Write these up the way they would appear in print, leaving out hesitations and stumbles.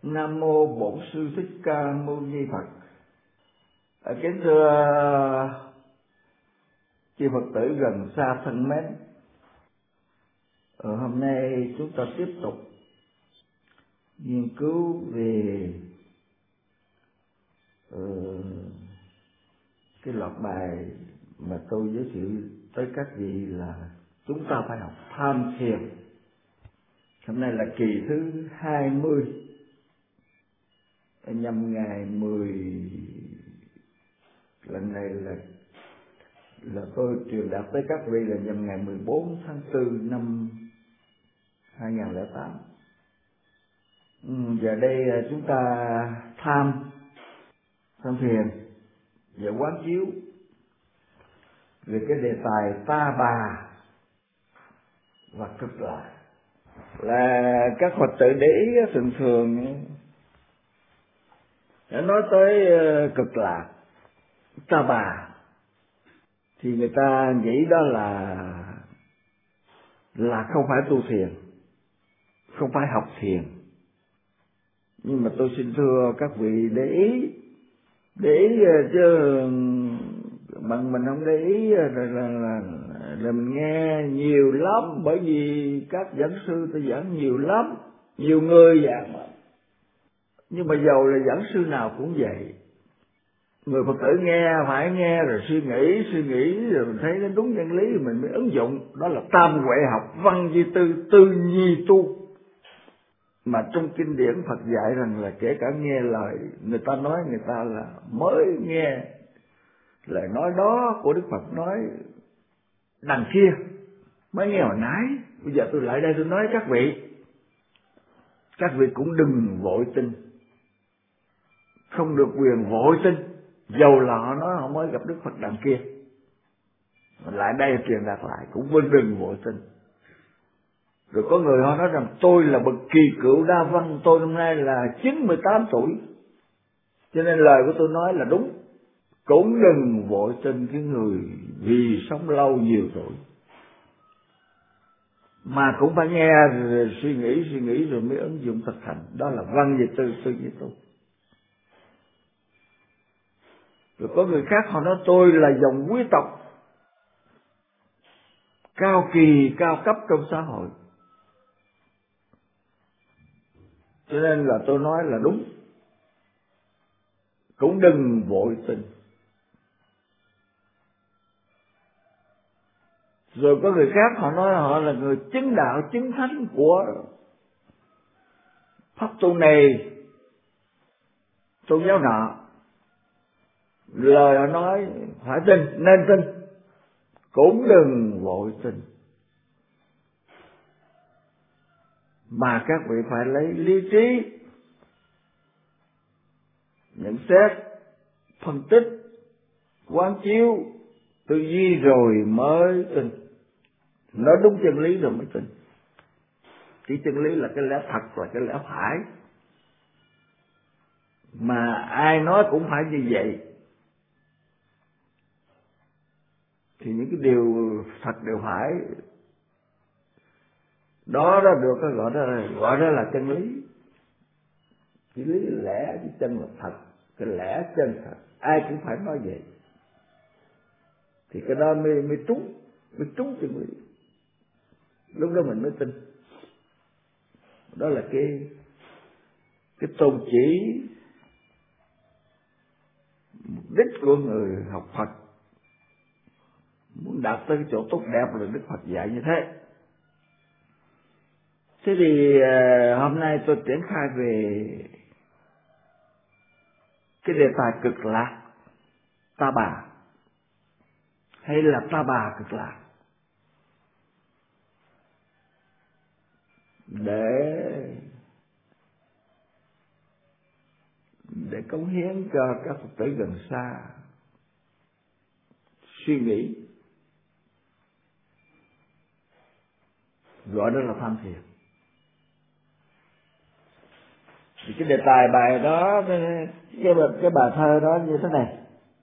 Nam mô Bổn Sư Thích Ca Mâu Ni Phật. Kính thưa chư Phật tử gần xa thân mến, hôm nay chúng ta tiếp tục nghiên cứu về cái loạt bài mà tôi giới thiệu tới các vị là chúng ta phải học tham thiền. Hôm nay là kỳ thứ 20, nhằm ngày 10, lần này là tôi truyền đạt tới các vị là nhằm ngày 14 tháng 4 năm 2008. Giờ đây chúng ta tham thiền và quán chiếu về cái đề tài ta bà và cực lạc. Là các Phật tử để ý thường đã nói tới cực lạc, ta bà thì người ta nghĩ đó là không phải tu thiền, không phải học thiền. Nhưng mà tôi xin thưa các vị để ý chứ bằng mình không để ý là mình nghe nhiều lắm, bởi vì các giảng sư tôi giảng nhiều lắm, nhiều người giảng lắm. Nhưng mà dầu là giảng sư nào cũng vậy, người Phật tử nghe phải nghe rồi suy nghĩ rồi mình thấy nó đúng chân lý rồi mình mới ứng dụng. Đó là tam huệ học, văn duy tư, tư nhi tu. Mà trong kinh điển Phật dạy rằng là kể cả nghe lời người ta nói, người ta là mới nghe lời nói đó của Đức Phật nói đằng kia, mới nghe hồi nãy. Bây giờ tôi lại đây tôi nói các vị cũng đừng vội tin, không được quyền vội tin, dầu là họ nói họ mới gặp Đức Phật đằng kia. Lại đây truyền đạt lại cũng đừng vội tin. Rồi có người họ nói rằng tôi là bậc kỳ cựu đa văn, tôi năm nay là 98 tuổi, cho nên lời của tôi nói là đúng. Cũng đừng vội tin cái người vì sống lâu nhiều tuổi, mà cũng phải nghe rồi suy nghĩ rồi mới ứng dụng thực hành. Đó là văn về tư, tư về tu. Rồi có người khác họ nói tôi là dòng quý tộc cao kỳ cao cấp trong xã hội, cho nên là tôi nói là đúng. Cũng đừng vội tin. Rồi có người khác họ nói họ là người chứng đạo chứng thánh của pháp tu này tôn giáo nọ, lời họ nói phải tin, nên tin. Cũng đừng vội tin, mà các vị phải lấy lý trí nhận xét, phân tích, quán chiếu, tư duy rồi mới tin. Nói đúng chân lý rồi mới tin. Cái chân lý là cái lẽ thật, là cái lẽ phải, mà ai nói cũng phải như vậy. Thì những cái điều thật đều phải, đó được gọi đó là chân lý. Cái lý là lẽ, cái chân là thật, cái lẽ chân thật, ai cũng phải nói vậy. Thì cái đó mới trúng chân lý. Lúc đó mình mới tin. Đó là cái tôn chỉ, mục đích của người học Phật muốn đạt tới cái chỗ tốt đẹp là Đức Phật dạy như thế. Thế thì hôm nay tôi triển khai về cái đề tài cực lạc, ta bà, hay là ta bà cực lạc, để cống hiến cho các Phật tử gần xa suy nghĩ. Gọi đó là tham thiền. Thì cái đề tài bài đó, cái bài thơ đó như thế này,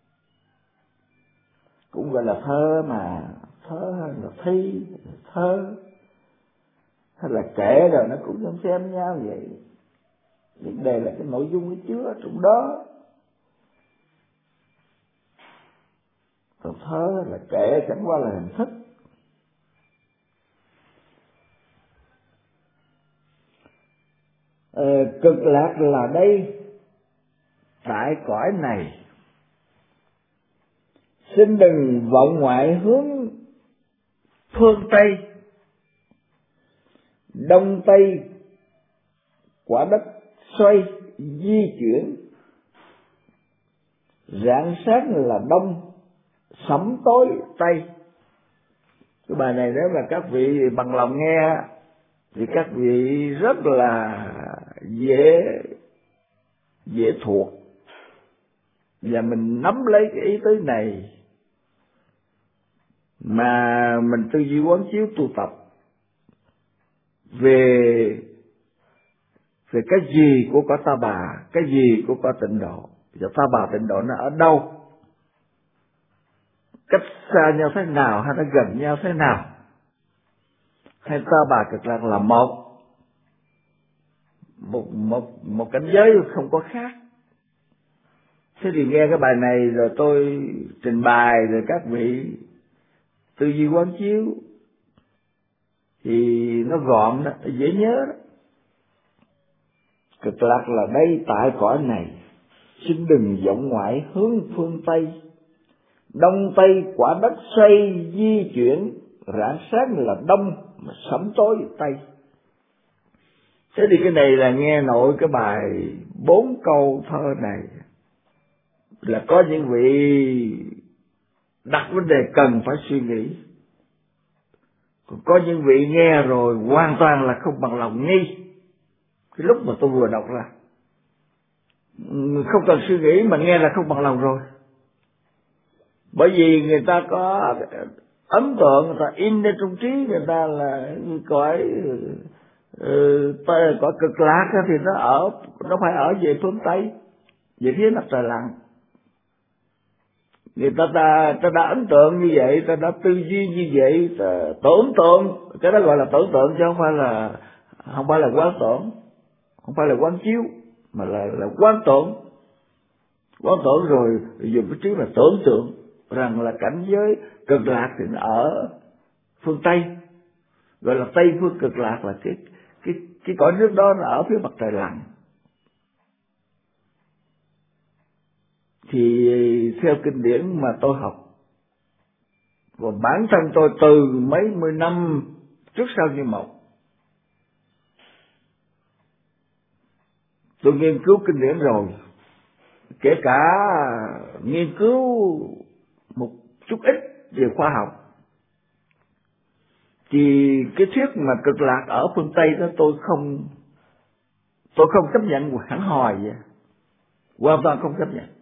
cũng gọi là thơ, mà thơ hay là thi, thơ hay là kể rồi nó cũng xem nhau vậy. Vấn đề là cái nội dung nó chứa trong đó. Còn thơ là kệ, chẳng qua là hình thức. Cực lạc là đây tại cõi này, xin đừng vọng ngoại hướng phương Tây, Đông Tây quả đất xoay di chuyển, rạng sáng là Đông, sẫm tối Tây. Cái bài này nếu là các vị bằng lòng nghe thì các vị rất là dễ thuộc, và mình nắm lấy cái ý tứ này mà mình tư duy quán chiếu tu tập về cái gì của cõi Ta Bà, cái gì của cõi Tịnh Độ, và Ta Bà Tịnh Độ nó ở đâu, cách xa nhau thế nào hay nó gần nhau thế nào, hay Ta Bà Cực Lạc là một cảnh giới không có khác. Thế thì nghe cái bài này rồi tôi trình bày, rồi các vị tư duy quán chiếu thì nó gọn đó, dễ nhớ đó. Cực lạc là đây tại cõi này, xin đừng vọng ngoại hướng phương Tây, Đông Tây quả đất xoay di chuyển, rạng sáng là Đông mà sẫm tối Tây. Thế thì cái này là nghe nội cái bài 4 câu thơ này là có những vị đặt vấn đề cần phải suy nghĩ, còn có những vị nghe rồi hoàn toàn là không bằng lòng nghi. Cái lúc mà tôi vừa đọc ra không cần suy nghĩ mà nghe là không bằng lòng rồi, bởi vì người ta có ấn tượng, người ta in lên trong trí người ta là cõi cực lạc thì nó phải ở về phương Tây, về phía mặt trời lặn. Người ta đã ấn tượng như vậy, ta đã tư duy như vậy, ta tưởng tượng, cái đó gọi là tưởng tượng chứ không phải là quán tưởng, không phải là quán chiếu, mà là quán tưởng. Quán tưởng rồi dùng cái trí là tưởng tượng rằng là cảnh giới cực lạc thì nó ở phương Tây, gọi là Tây phương cực lạc, là cái cõi nước đó nó ở phía mặt trời lặn. Thì theo kinh điển mà tôi học, và bản thân tôi từ mấy mươi năm trước sau như một, tôi nghiên cứu kinh điển rồi, kể cả nghiên cứu một chút ít về khoa học, thì cái thuyết mà cực lạc ở phương Tây đó tôi không chấp nhận hẳn hoi vậy, hoàn toàn không chấp nhận.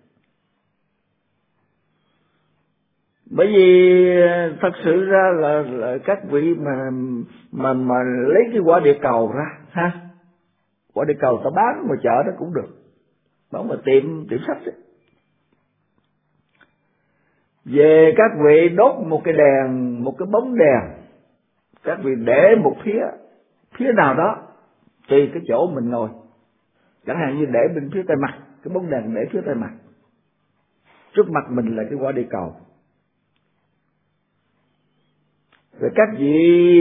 Bởi vì thật sự ra là các vị mà lấy cái quả địa cầu ra ha, quả địa cầu ta bán ngoài chợ đó cũng được, bán mà tiệm sách ấy. Về các vị đốt một cái đèn, một cái bóng đèn, các vị để một phía nào đó tùy cái chỗ mình ngồi, chẳng hạn như để bên phía tay mặt, cái bóng đèn để phía tay mặt, trước mặt mình là cái quả địa cầu. Rồi các vị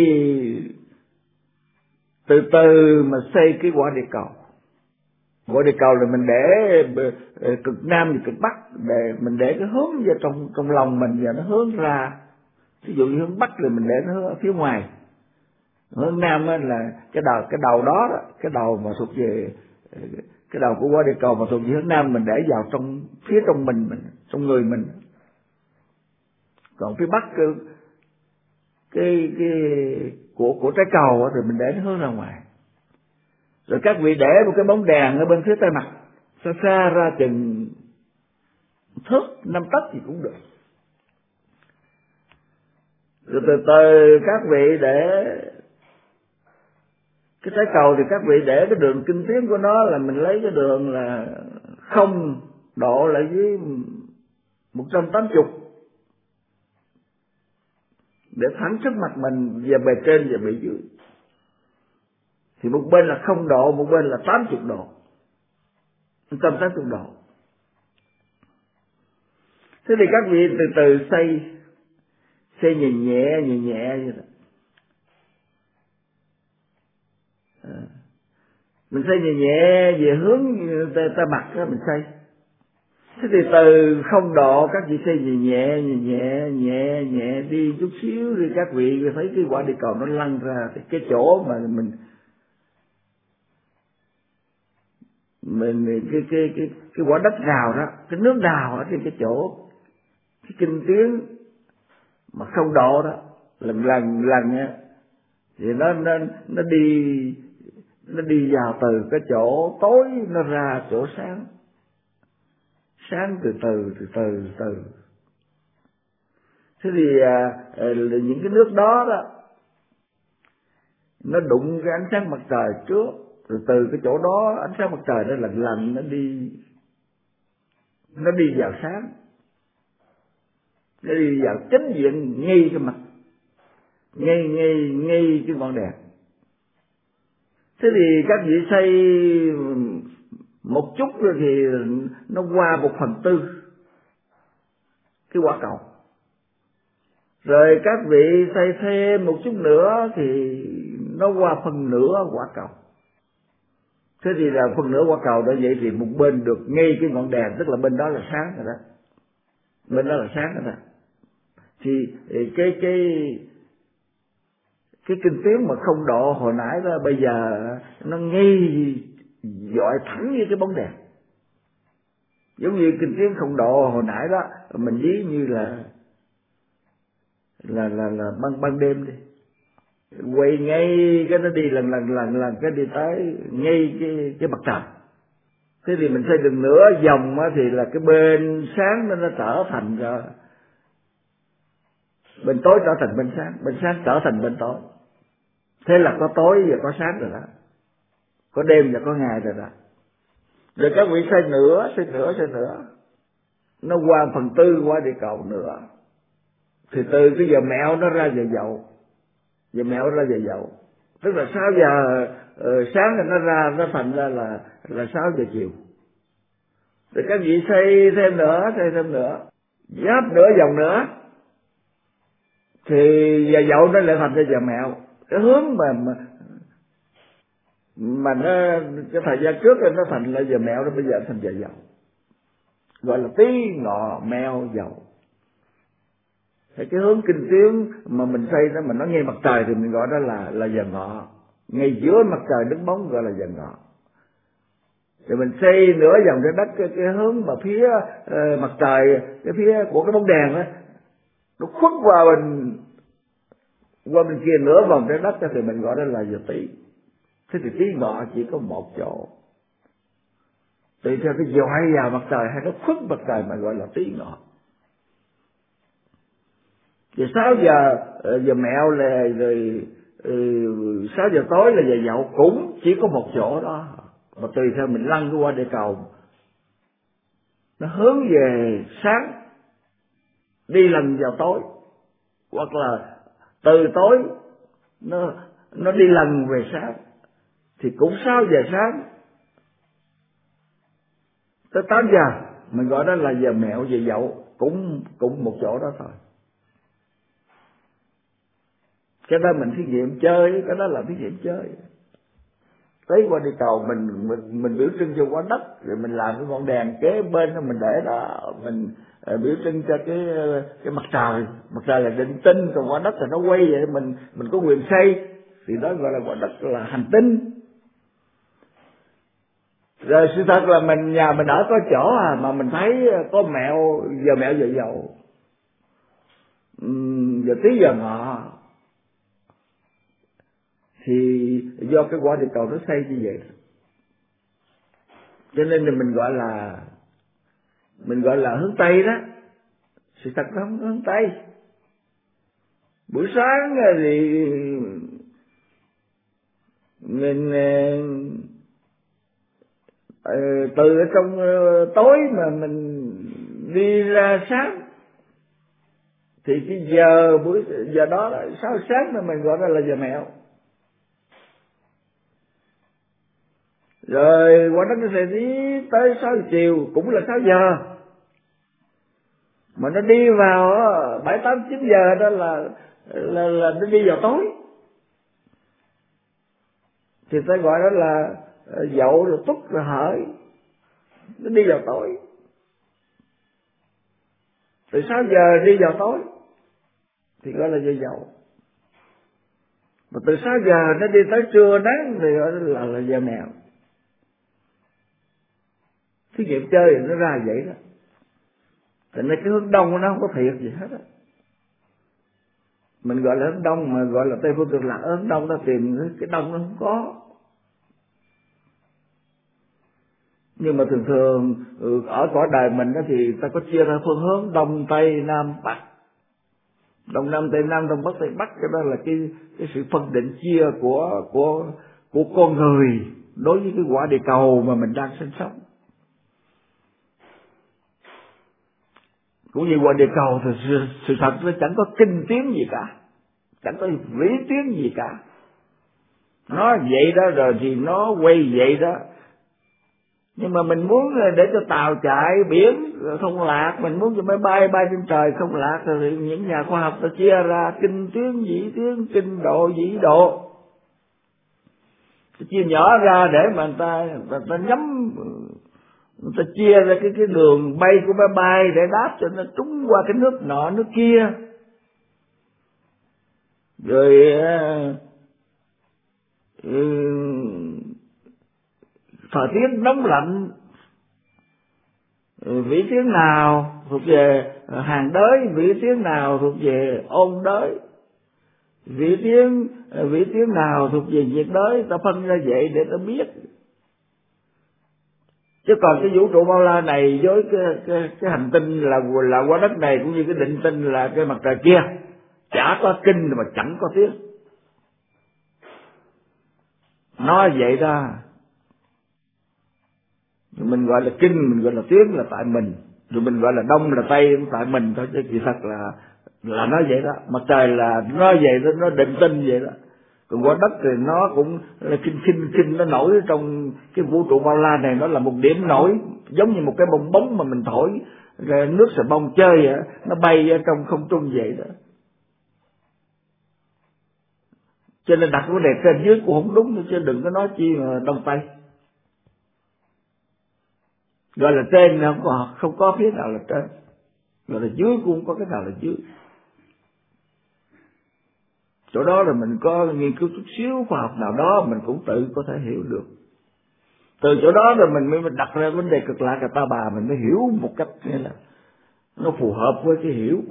từ từ mà xây cái quả địa cầu. Quả địa cầu là mình để cực nam và cực bắc, để mình để cái hướng vào trong lòng mình và nó hướng ra. Ví dụ như hướng bắc thì mình để nó hướng ở phía ngoài, hướng nam là cái đầu đó, cái đầu mà thuộc về cái đầu của quả địa cầu mà thuộc về hướng nam, mình để vào phía trong mình, trong người mình. Còn phía bắc cái của trái cầu thì mình để nó hướng ra ngoài. Rồi các vị để một cái bóng đèn ở bên phía tay mặt, xa ra chừng thước 5 tấc thì cũng được. Rồi từ từ các vị để cái trái cầu thì các vị để cái đường kinh tiến của nó là mình lấy cái đường là 0 độ lại với 180, để thẳng trước mặt mình về bề trên và bề dưới. Thì một bên là 0 độ, một bên là 80 độ. tâm sáng tụng độ. Thế thì các vị từ từ xây nhẹ nhẹ vậy đó. Mình xây nhẹ nhẹ về hướng ta mặt đó mình xây. Thế thì từ không độ các vị xây nhẹ đi chút xíu thì các vị thấy cái quả địa cầu nó lăn ra cái chỗ mà mình cái quả đất đào đó, cái nước đào ở trên cái chỗ cái kinh tuyến mà không độ đó lần á, thì nó đi vào từ cái chỗ tối nó ra chỗ sáng từ từ. Thế thì những cái nước đó nó đụng cái ánh sáng mặt trời trước, rồi từ cái chỗ đó ánh sáng mặt trời nó lần nó đi vào sáng, nó đi vào chính diện ngay cái mặt, ngay cái ngọn đèn. Thế thì các vị xây một chút rồi thì nó qua 1/4 cái quả cầu, rồi các vị xây thêm một chút nữa thì nó qua 1/2 quả cầu. Thế thì là 1/2 quả cầu đó, vậy thì một bên được ngay cái ngọn đèn, tức là bên đó là sáng rồi đó, bên đó là sáng rồi đó. Thì cái kinh tuyến mà không độ hồi nãy đó bây giờ nó ngay dọi thẳng như cái bóng đèn, giống như kinh tuyến không độ hồi nãy đó mình ví như là ban đêm đi, quay ngay cái nó đi lần cái đi tới ngay cái mặt trời. Thế thì mình xây đường nửa vòng thì là cái bên sáng nó trở thành ra bên tối, trở thành bên sáng trở thành bên tối. Thế là có tối và có sáng rồi đó, có đêm và có ngày rồi đó. Rồi các vị xây nữa, nó qua 1/4 qua địa cầu nữa, thì từ cái giờ mẹo nó ra giờ dậu, tức là 6 giờ sáng thì nó thành ra là 6 giờ chiều. Rồi các vị xây thêm nữa, giáp nửa vòng nữa, thì giờ dậu nó lại thành ra giờ mẹo. Cái hướng mà nó cái thời gian trước nó thành là giờ mẹo, nó bây giờ thành giờ dậu, gọi là tí ngọ mẹo dậu. Thì cái hướng kinh tuyến mà mình xây đó mà nó ngay mặt trời thì mình gọi đó là giờ ngọ, ngay giữa mặt trời đứng bóng gọi là giờ ngọ. Rồi mình xây nửa vòng trái đất cái hướng mà phía mặt trời, cái phía của cái bóng đèn đó nó khuất qua bên kia nửa vòng trái đất thì mình gọi đó là giờ Tý. Thế thì Tý ngọ chỉ có một chỗ, tùy theo cái dọi vào mặt trời hay nó khuất mặt trời mà gọi là Tý ngọ. Thì 6 giờ mẹo là rồi 6 giờ tối là giờ dậu, cũng chỉ có một chỗ đó, mà tùy theo mình lăn qua địa cầu nó hướng về sáng đi lần vào tối, hoặc là từ tối nó đi lần về sáng, thì cũng 6 giờ sáng tới 8 giờ mình gọi đó là giờ mẹo giờ dậu, cũng một chỗ đó thôi. Cái đó mình thí nghiệm chơi, cái đó là thí nghiệm chơi. Tới qua địa cầu mình biểu trưng cho quả đất, rồi mình làm cái ngọn đèn kế bên đó mình để đó, mình biểu trưng cho cái mặt trời là định tinh, còn quả đất là nó quay vậy, mình có quyền xây, thì đó gọi là quả đất là hành tinh. Rồi sự thật là nhà mình ở có chỗ mà mình thấy có giờ mẹo giờ dậu, giờ Tý giờ ngọ, thì do cái quả địa cầu nó xây như vậy, cho nên là mình gọi là hướng Tây đó. Sự thật nó không hướng Tây. Buổi sáng thì mình từ ở trong tối mà mình đi ra sáng, thì cái giờ đó là 6 sáng mà mình gọi đó là giờ mẹo. Rồi quả đất nó sẽ đi tới 6 giờ chiều, cũng là 6 giờ. Mà nó đi vào 7, 8, 9 giờ đó là nó đi vào tối. Thì ta gọi đó là dậu rồi túc rồi hởi. Nó đi vào tối. Từ 6 giờ đi vào tối thì gọi là giờ dậu. Mà từ 6 giờ nó đi tới trưa nắng thì gọi là giờ mèo. Thí nghiệm chơi thì nó ra vậy đó. Thành ra cái hướng đông nó không có thiệt gì hết á. Mình gọi là hướng đông mà gọi là Tây Phương Cực Lạc, hướng đông ta tìm cái đông nó không có. Nhưng mà thường thường ở cõi đời mình đó thì ta có chia ra phương hướng đông tây nam bắc. Đông nam tây nam, đông bắc tây bắc, cái đó là cái sự phân định chia của con người đối với cái quả địa cầu mà mình đang sinh sống. Cũng như quả địa cầu thì sự thật nó chẳng có kinh tiến gì cả, chẳng có vĩ tiến gì cả. Nó vậy đó rồi thì nó quay vậy đó. Nhưng mà mình muốn để cho tàu chạy biển không lạc, mình muốn cho máy bay bay trên trời không lạc, thì những nhà khoa học ta chia ra kinh tiến, vĩ tiến, kinh độ, vĩ độ, chia nhỏ ra để mà người ta nhắm, người ta chia ra cái đường bay của máy bay để đáp cho nó trúng qua cái nước nọ nước kia. Rồi thời tiết nóng lạnh, vĩ tuyến nào thuộc về hàng đới, vĩ tuyến nào thuộc về ôn đới, vĩ tuyến nào thuộc về nhiệt đới, ta phân ra vậy để ta biết. Chứ còn cái vũ trụ bao la này với cái hành tinh là quả đất này, cũng như cái định tinh là cái mặt trời kia, chả có kinh mà chẳng có tiếng. Nói vậy đó. Mình gọi là kinh, mình gọi là tiếng là tại mình, rồi mình gọi là đông là tây cũng tại mình thôi, chứ kỳ thật là nói vậy đó. Mặt trời là nói vậy đó, nó định tinh vậy đó. Còn quả đất thì nó cũng là kinh nó nổi trong cái vũ trụ bao la này, nó là một điểm nổi, giống như một cái bong bóng mà mình thổi rồi nước xà bông chơi vậy, nó bay ở trong không trung vậy đó. Cho nên đặt vấn đề trên dưới cũng không đúng, chứ đừng có nói chi mà đông tây. Gọi là trên không có phía nào là trên, gọi là dưới cũng không có cái nào là dưới. Chỗ đó là mình có nghiên cứu chút xíu khoa học nào đó mình cũng tự có thể hiểu được. Từ chỗ đó rồi mình mới đặt ra vấn đề Cực Lạc Cả Ta Bà, mình mới hiểu một cách nghĩa là nó phù hợp với cái hiểu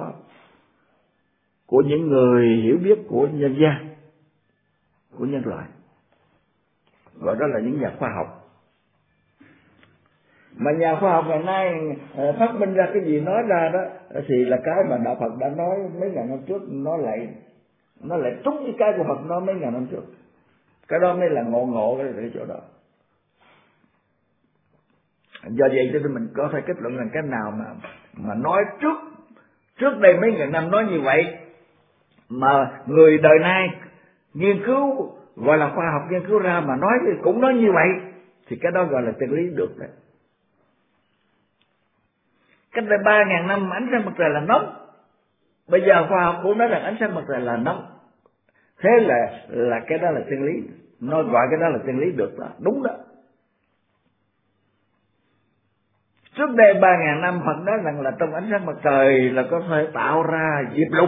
của những người hiểu biết của nhân gian, của nhân loại. Gọi đó là những nhà khoa học. Mà nhà khoa học ngày nay phát minh ra cái gì nói ra đó thì là cái mà đạo Phật đã nói mấy ngàn năm trước, nó lại trúng với cái của Phật nói mấy ngàn năm trước. Cái đó mới là ngộ cái chỗ đó. Do vậy cho nên mình có thể kết luận rằng cái nào mà nói trước đây mấy ngàn năm nói như vậy mà người đời nay nghiên cứu, gọi là khoa học nghiên cứu ra mà nói thì cũng nói như vậy, thì cái đó gọi là chân lý được đấy. Cách đây 3.000 năm ánh sáng mặt trời là nóng, bây giờ khoa học cũng nói rằng ánh sáng mặt trời là nóng, thế là cái đó là chân lý, nó gọi cái đó là chân lý được đó, đúng đó. Trước đây 3.000 năm Phật nói rằng là trong ánh sáng mặt trời là có thể tạo ra diệp lục,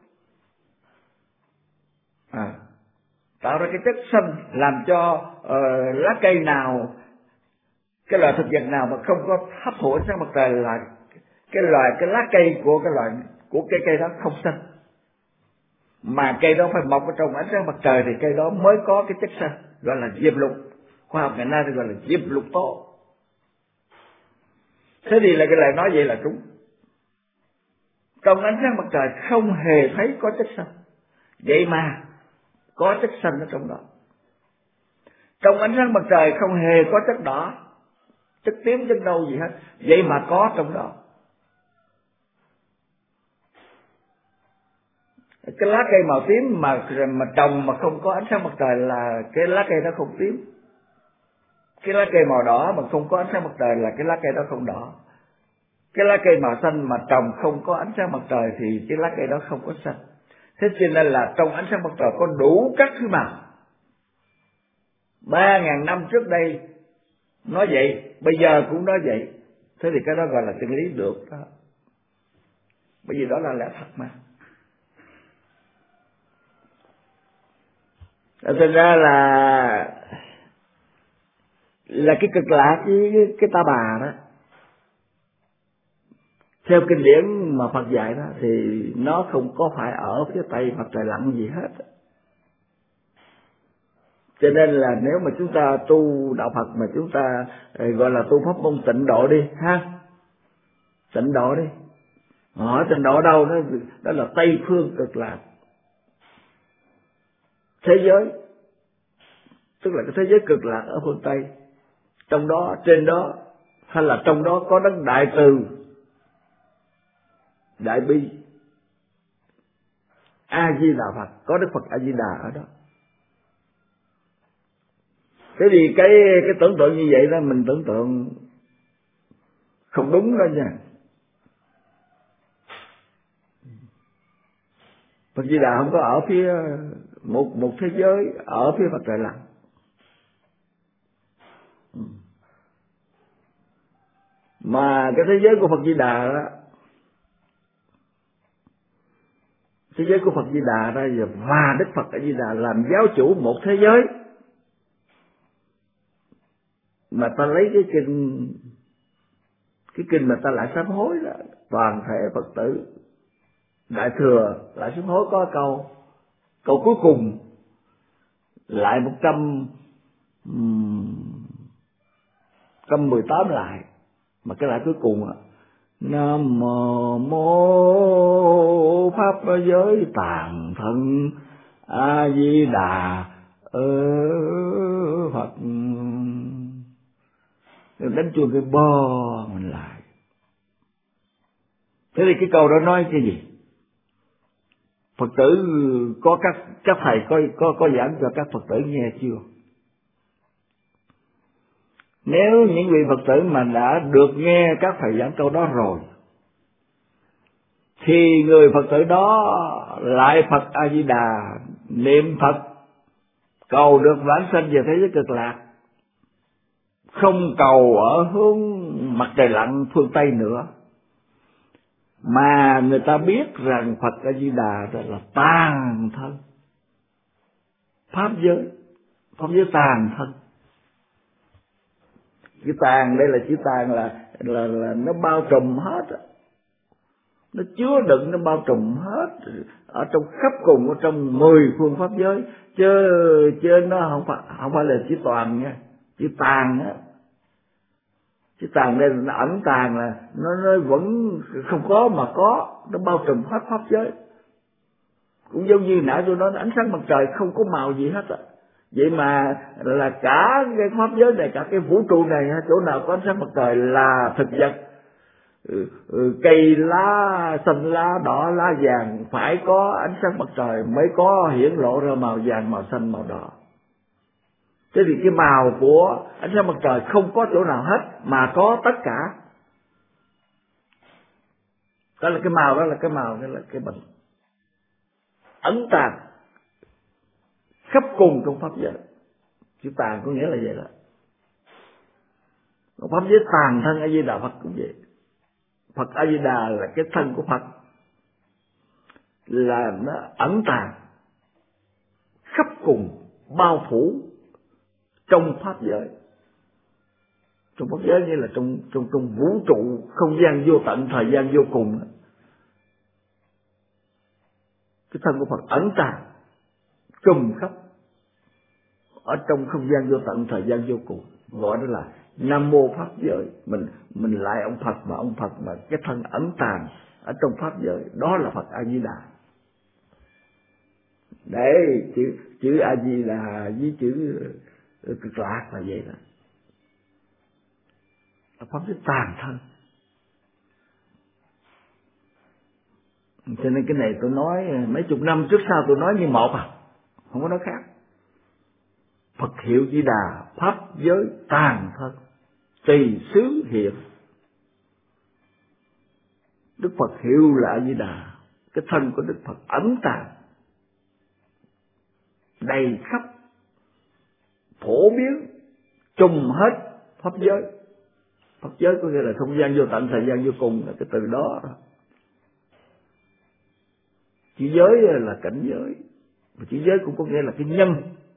tạo ra cái chất xanh làm cho lá cây nào, cái loài thực vật nào mà không có hấp thụ ánh sáng mặt trời là cái lá cây của cái cây đó không xanh, mà cây đó phải mọc ở trong ánh sáng mặt trời thì cây đó mới có cái chất xanh, gọi là diệp lục. Khoa học ngày nay thì gọi là diệp lục tố. Thế thì là cái lời nói vậy là đúng. Trong ánh sáng mặt trời không hề thấy có chất xanh, vậy mà có chất xanh ở trong đó. Trong ánh sáng mặt trời không hề có chất đỏ, chất tím, chất nâu gì hết, vậy mà có trong đó. Cái lá cây màu tím mà trồng mà không có ánh sáng mặt trời là cái lá cây đó không tím. Cái lá cây màu đỏ mà không có ánh sáng mặt trời là cái lá cây đó không đỏ. Cái lá cây màu xanh mà trồng không có ánh sáng mặt trời thì cái lá cây đó không có xanh. Thế cho nên là trong ánh sáng mặt trời có đủ các thứ màu. 3.000 năm trước đây nói vậy, bây giờ cũng nói vậy. Thế thì cái đó gọi là chân lý được đó. Bởi vì đó là lẽ thật mà. Thành ra là cái cực lạc với cái ta bà đó, theo kinh điển mà Phật dạy đó, thì nó không có phải ở phía tây mặt trời lặn gì hết. Cho nên là nếu mà chúng ta tu đạo Phật mà chúng ta gọi là tu pháp môn tịnh độ đi ha, tịnh độ đi, hỏi tịnh độ đâu đó là Tây phương cực lạc, thế giới, tức là cái thế giới cực lạc ở phương Tây. Trong đó, trên đó hay là trong đó có đấng đại từ, đại bi, A Di Đà Phật, có Đức Phật A Di Đà ở đó. Thế thì cái tưởng tượng như vậy đó, mình tưởng tượng không đúng đó nha. Phật Di Đà không có ở phía một thế giới ở phía mặt trời lặn. Mà cái thế giới của Phật Di Đà đó, thế giới của Phật Di Đà đó và Đức Phật A Di Đà làm giáo chủ một thế giới. Mà ta lấy cái kinh mà ta lại sám hối đó, toàn thể Phật tử Đại Thừa lại sám hối có câu cuối cùng lại 118 lại, mà cái lại cuối cùng Nam mô Pháp giới tàng thân A Di Đà Phật. Đánh chuông cái bo mình lại. Thế thì cái câu đó nói cái gì? Phật tử có các thầy có giảng cho các Phật tử nghe chưa? Nếu những vị Phật tử mà đã được nghe các thầy giảng câu đó rồi, thì người Phật tử đó lại Phật A Di Đà, niệm Phật cầu được vãng sanh về thế giới cực lạc, không cầu ở hướng mặt trời lặn phương Tây nữa, mà người ta biết rằng Phật A Di Đà đó là tàng thân, pháp giới tàng thân. Chữ tàng đây là chữ tàng là nó bao trùm hết, nó chứa đựng, nó bao trùm hết ở trong khắp cùng ở trong 10 phương pháp giới, chứ nó không phải là chữ toàn nha, chữ tàng á. Chữ tàng đây là nó ẩn tàng, là nó vẫn không có mà có, nó bao trùm hết pháp giới. Cũng giống như nãy tôi nói ánh sáng mặt trời không có màu gì hết á. Vậy mà là cả cái pháp giới này, cả cái vũ trụ này, chỗ nào có ánh sáng mặt trời là thực vật, cây lá xanh, lá đỏ, lá vàng phải có ánh sáng mặt trời mới có hiển lộ ra màu vàng, màu xanh, màu đỏ. Thế thì cái màu của ánh sáng mặt trời không có chỗ nào hết, mà có tất cả. Đó là cái màu, đó là cái bệnh ẩn tàng khắp cùng trong pháp giới. Chữ tàng có nghĩa là vậy đó. Còn pháp giới tàng thân A Di Đà Phật cũng vậy. Phật A Di Đà là cái thân của Phật, là nó ẩn tàng khắp cùng, bao phủ trong pháp giới. Trong pháp giới như là trong vũ trụ, không gian vô tận, thời gian vô cùng. Cái thân của Phật ẩn tàng trùm khắp ở trong không gian vô tận, thời gian vô cùng, gọi đó là Nam mô pháp giới. Mình lại ông Phật, mà ông Phật mà cái thân ẩn tàng ở trong pháp giới, đó là Phật A Di Đà. Đấy, chữ A Di Đà với chữ cực lạc là vậy đó, là pháp giới tàng thân. Cho nên cái này tôi nói mấy chục năm trước sau tôi nói như một không có nói khác. Phật hiệu Di Đà, pháp giới tàn thân, tùy xứ hiện. Đức Phật hiệu là A Di Đà, cái thân của Đức Phật ẩn tàng, đầy khắp, phổ biến, trùm hết pháp giới. Pháp giới có nghĩa là không gian vô tận, thời gian vô cùng, là cái từ đó. Chữ giới là cảnh giới, và chữ giới cũng có nghĩa là cái nhân.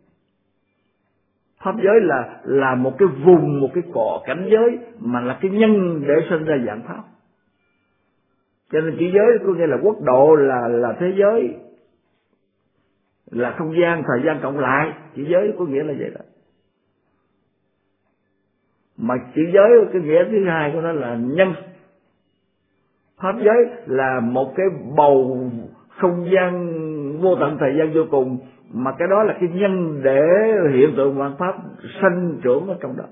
Pháp giới là một cái vùng, một cái cọ cảnh giới, mà là cái nhân để sinh ra dạng pháp. Cho nên chữ giới có nghĩa là quốc độ, là thế giới, là không gian, thời gian cộng lại. Chữ giới có nghĩa là vậy đó. Mà chữ giới cái nghĩa thứ hai của nó là nhân. Pháp giới là một cái bầu không gian vô tận, thời gian vô cùng, mà cái đó là cái nhân để hiện tượng vạn pháp sanh trưởng ở trong đó,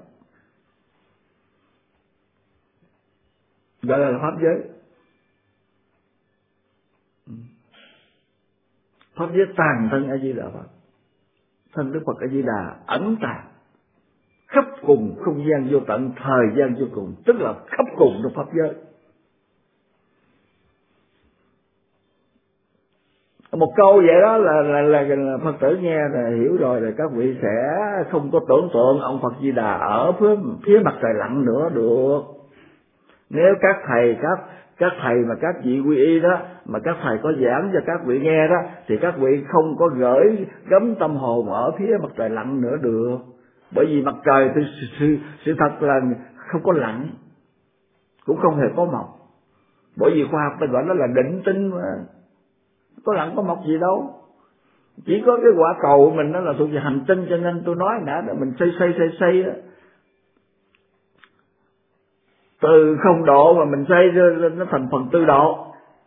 gọi là pháp giới. Pháp giới tàn thân A Di Đà Phật, thân Đức Phật A Di Đà ẩn tàng khắp cùng không gian vô tận, thời gian vô cùng, tức là khắp cùng trong pháp giới. Một câu vậy đó là Phật tử nghe là hiểu rồi, là các vị sẽ không có tưởng tượng ông Phật Di Đà ở phía mặt trời lặn nữa được. Nếu các thầy mà các vị quy y đó, mà các thầy có giảng cho các vị nghe đó, thì các vị không có gửi gắm tâm hồn ở phía mặt trời lặn nữa được. Bởi vì mặt trời sự thật là không có lặn, cũng không hề có mọc. Bởi vì khoa học ta gọi nó là định tinh mà, có lặn có mọc gì đâu. Chỉ có cái quả cầu của mình nó là thuộc về hành tinh, cho nên tôi nói đã mình xây đó. Từ 0 độ mà mình xây nó thành phần 4 độ.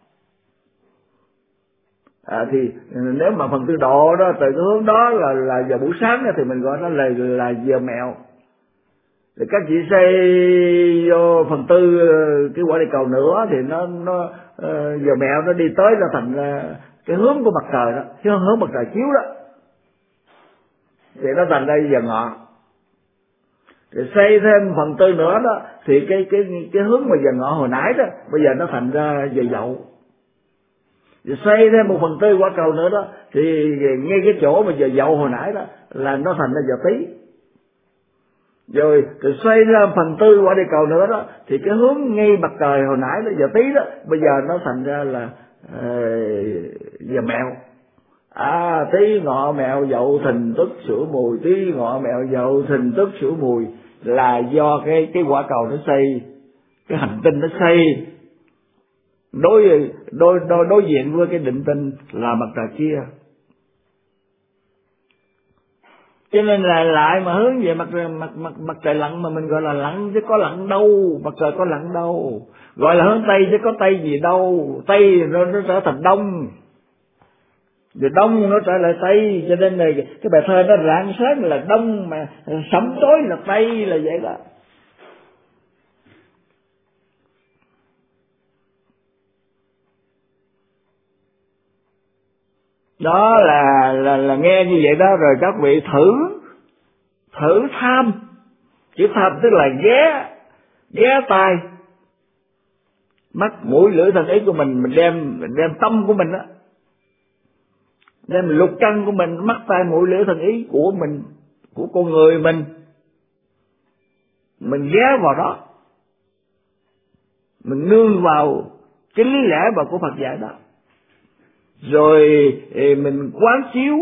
Thì nếu mà phần 4 độ đó, từ cái hướng đó là giờ buổi sáng đó, thì mình gọi nó là giờ mèo. Rồi các chị xây vô phần 4 cái quả địa cầu nữa, thì nó giờ mèo nó đi tới nó thành cái hướng của mặt trời đó, cái hướng mặt trời chiếu đó, thì nó thành đây giờ ngọ. Rồi xây thêm phần 4 nữa đó, thì cái hướng mà giờ ngọ hồi nãy đó, bây giờ nó thành ra giờ dậu. Rồi xây thêm một phần 4 quả cầu nữa đó, thì ngay cái chỗ mà giờ dậu hồi nãy đó là nó thành ra giờ Tý. Rồi xoay ra phần 4 quả địa cầu nữa đó, thì cái hướng ngay mặt trời hồi nãy đó giờ Tý đó, bây giờ nó thành ra là giờ Mẹo. Tý Ngọ Mẹo Dậu Thìn Tuất Sửu Mùi, Tý Ngọ Mẹo Dậu Thìn Tuất Sửu Mùi là do cái quả cầu nó xây, cái hành tinh nó xây đối diện với cái định tinh là mặt trời kia. Cho nên là lại mà hướng về mặt trời lặn mà mình gọi là lặn, chứ có lặn đâu, mặt trời có lặn đâu. Gọi là hướng Tây chứ có Tây gì đâu, Tây nó trở thành Đông, rồi Đông nó trở lại Tây. Cho nên là cái bài thơ nó rạng sáng là Đông, mà sẫm tối là Tây, là vậy đó. Đó là nghe như vậy đó, rồi các vị thử tham. Chữ tham tức là ghé tai, mắt mũi lưỡi thân ý của mình đem tâm của mình đó, đem lục căn của mình, mắt tai mũi lưỡi thân ý của mình, của con người mình ghé vào đó, mình nương vào cái lý lẽ mà của Phật dạy đó, rồi mình quán chiếu,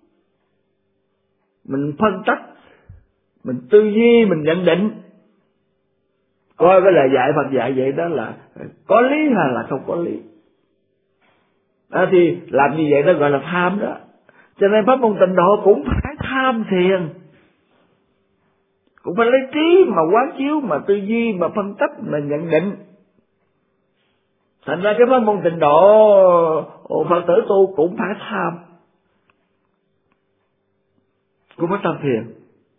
mình phân tích, mình tư duy, mình nhận định, coi cái lời dạy Phật dạy vậy đó là có lý hay là không có lý. Thì làm như vậy đó gọi là tham đó. Cho nên pháp môn Tịnh Độ cũng phải tham thiền, cũng phải lấy trí mà quán chiếu, mà tư duy, mà phân tích, mà nhận định. Thành ra cái pháp môn Tịnh Độ Phật tử tu cũng phải tham, cũng phải tham thiền.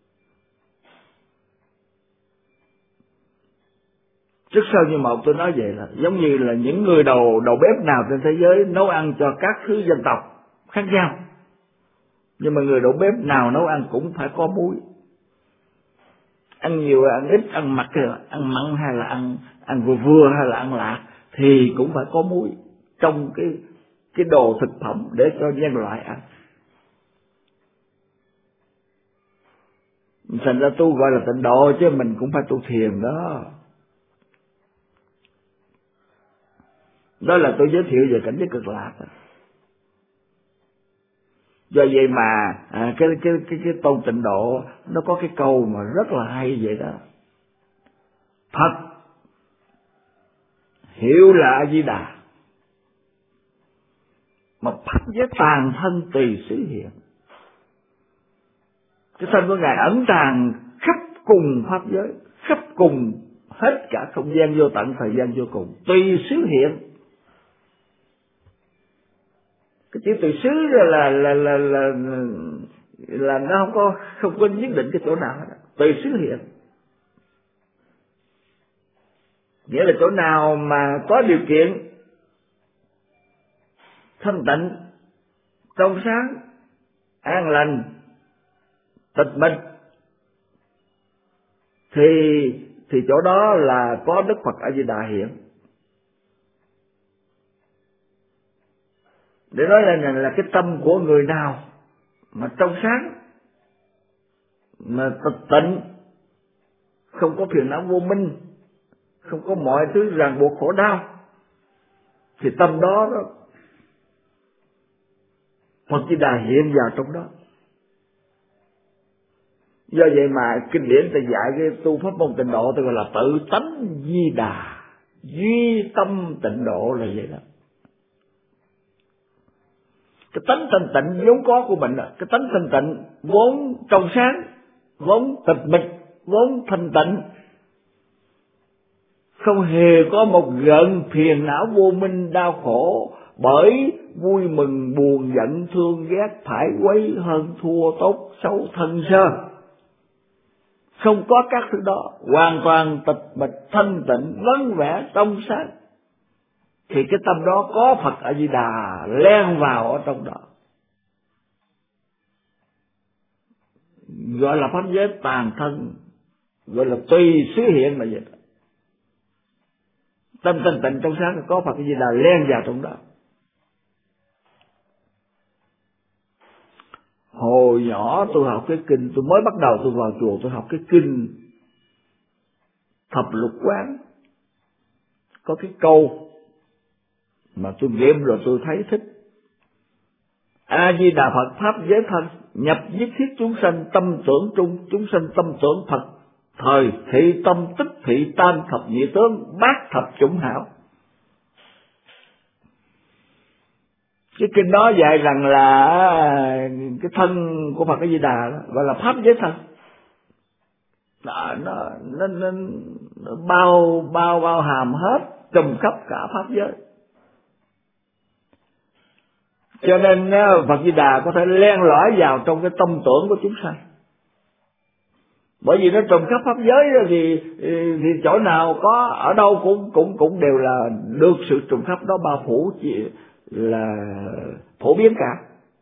Trước sau như một, tôi nói vậy là giống như là những người đầu bếp nào trên thế giới nấu ăn cho các thứ dân tộc khác nhau, Nhưng mà người đầu bếp nào nấu ăn cũng phải có muối. Ăn nhiều ăn ít, ăn mặn hay là ăn vừa vừa hay là ăn lạt thì cũng phải có muối trong cái đồ thực phẩm để cho nhân loại ăn. Thành ra tu gọi là tịnh độ chứ mình cũng phải tu thiền đó. Đó là tôi giới thiệu về cảnh giới cực lạc đó. Do vậy mà cái tôn tịnh độ nó có cái câu mà rất là hay vậy đó. Phật hiệu là A Di Đà, mà pháp giới tàn thân tùy xứ hiện. Cái thân của Ngài ẩn tàng khắp cùng pháp giới, khắp cùng hết cả không gian vô tận, thời gian vô cùng, tùy xứ hiện. Cái chữ tùy xứ là nó không có nhất định cái chỗ nào hết. Tùy xứ hiện nghĩa là chỗ nào mà có điều kiện thanh tịnh, trong sáng, an lành, tịch mịch thì chỗ đó là có Đức Phật A Di Đà hiện. Để nói là cái tâm của người nào mà trong sáng, mà tịch tịnh, không có phiền não vô minh, không có mọi thứ ràng buộc khổ đau, thì tâm đó Phật Di Đà hiện vào trong đó. Do vậy mà kinh điển ta dạy cái tu pháp môn tịnh độ tôi gọi là tự tánh Di Đà, duy tâm tịnh độ là vậy đó. Cái tánh thanh tịnh vốn có của mình, cái tánh thanh tịnh vốn trong sáng, vốn tịch mịch, vốn thanh tịnh, không hề có một gợn phiền não vô minh đau khổ bởi vui mừng buồn giận thương ghét phải quấy hơn thua tốt xấu thân sơ. Không có các thứ đó, hoàn toàn tịch mịch thanh tịnh vắng vẻ trong sáng, thì cái tâm đó có Phật A Di Đà len vào ở trong đó, gọi là pháp giới tàn thân, gọi là tùy xứ hiện là vậy. Tâm thanh tịnh trong sáng có Phật A Di Đà len vào trong đó. Hồi nhỏ tôi học cái kinh, tôi mới bắt đầu tôi vào chùa tôi học cái kinh Thập Lục Quán, có cái câu mà tôi nghiệm rồi tôi thấy thích. A Di Đà Phật pháp giới thân, nhập nhất thiết chúng sanh tâm tưởng trung, chúng sanh tâm tưởng Phật thời thị tâm tích thị tam thập nhị tướng bát thập chủng hảo. Cái kinh đó dạy rằng là cái thân của Phật A Di Đà đó, gọi là pháp giới thân. Nó bao hàm hết, trùm khắp cả pháp giới. Cho nên Phật Di Đà có thể len lỏi vào trong cái tâm tưởng của chúng sanh. Bởi vì nó trùm khắp pháp giới thì chỗ nào có, ở đâu cũng đều là được sự trùm khắp đó bao phủ, chỉ là phổ biến cả.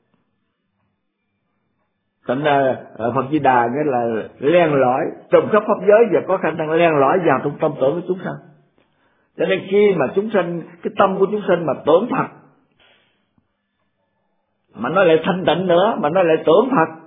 Thành ra Phật Di Đà nghĩa là len lỏi trùm khắp pháp giới và có khả năng len lỏi vào trong tâm tưởng của chúng sanh. Cho nên khi mà chúng sanh, cái tâm của chúng sanh mà tưởng Phật, mà nó lại thanh tịnh nữa, mà nó lại tưởng Phật,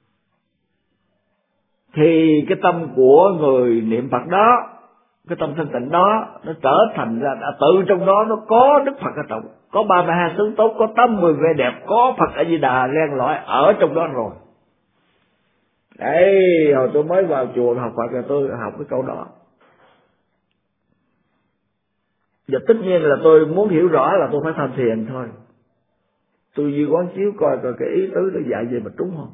thì cái tâm của người niệm Phật đó, cái tâm thanh tịnh đó, nó trở thành ra tự trong đó nó có Đức Phật ở trong, có 32 tướng tốt, có 80 vẻ đẹp, có Phật A Di Đà len lỏi ở trong đó rồi. Đấy, hồi tôi mới vào chùa học Phật là tôi học cái câu đó. Và tất nhiên là tôi muốn hiểu rõ là tôi phải tham thiền thôi. Tôi duy quán chiếu coi cái ý tứ nó dạy gì mà trúng không.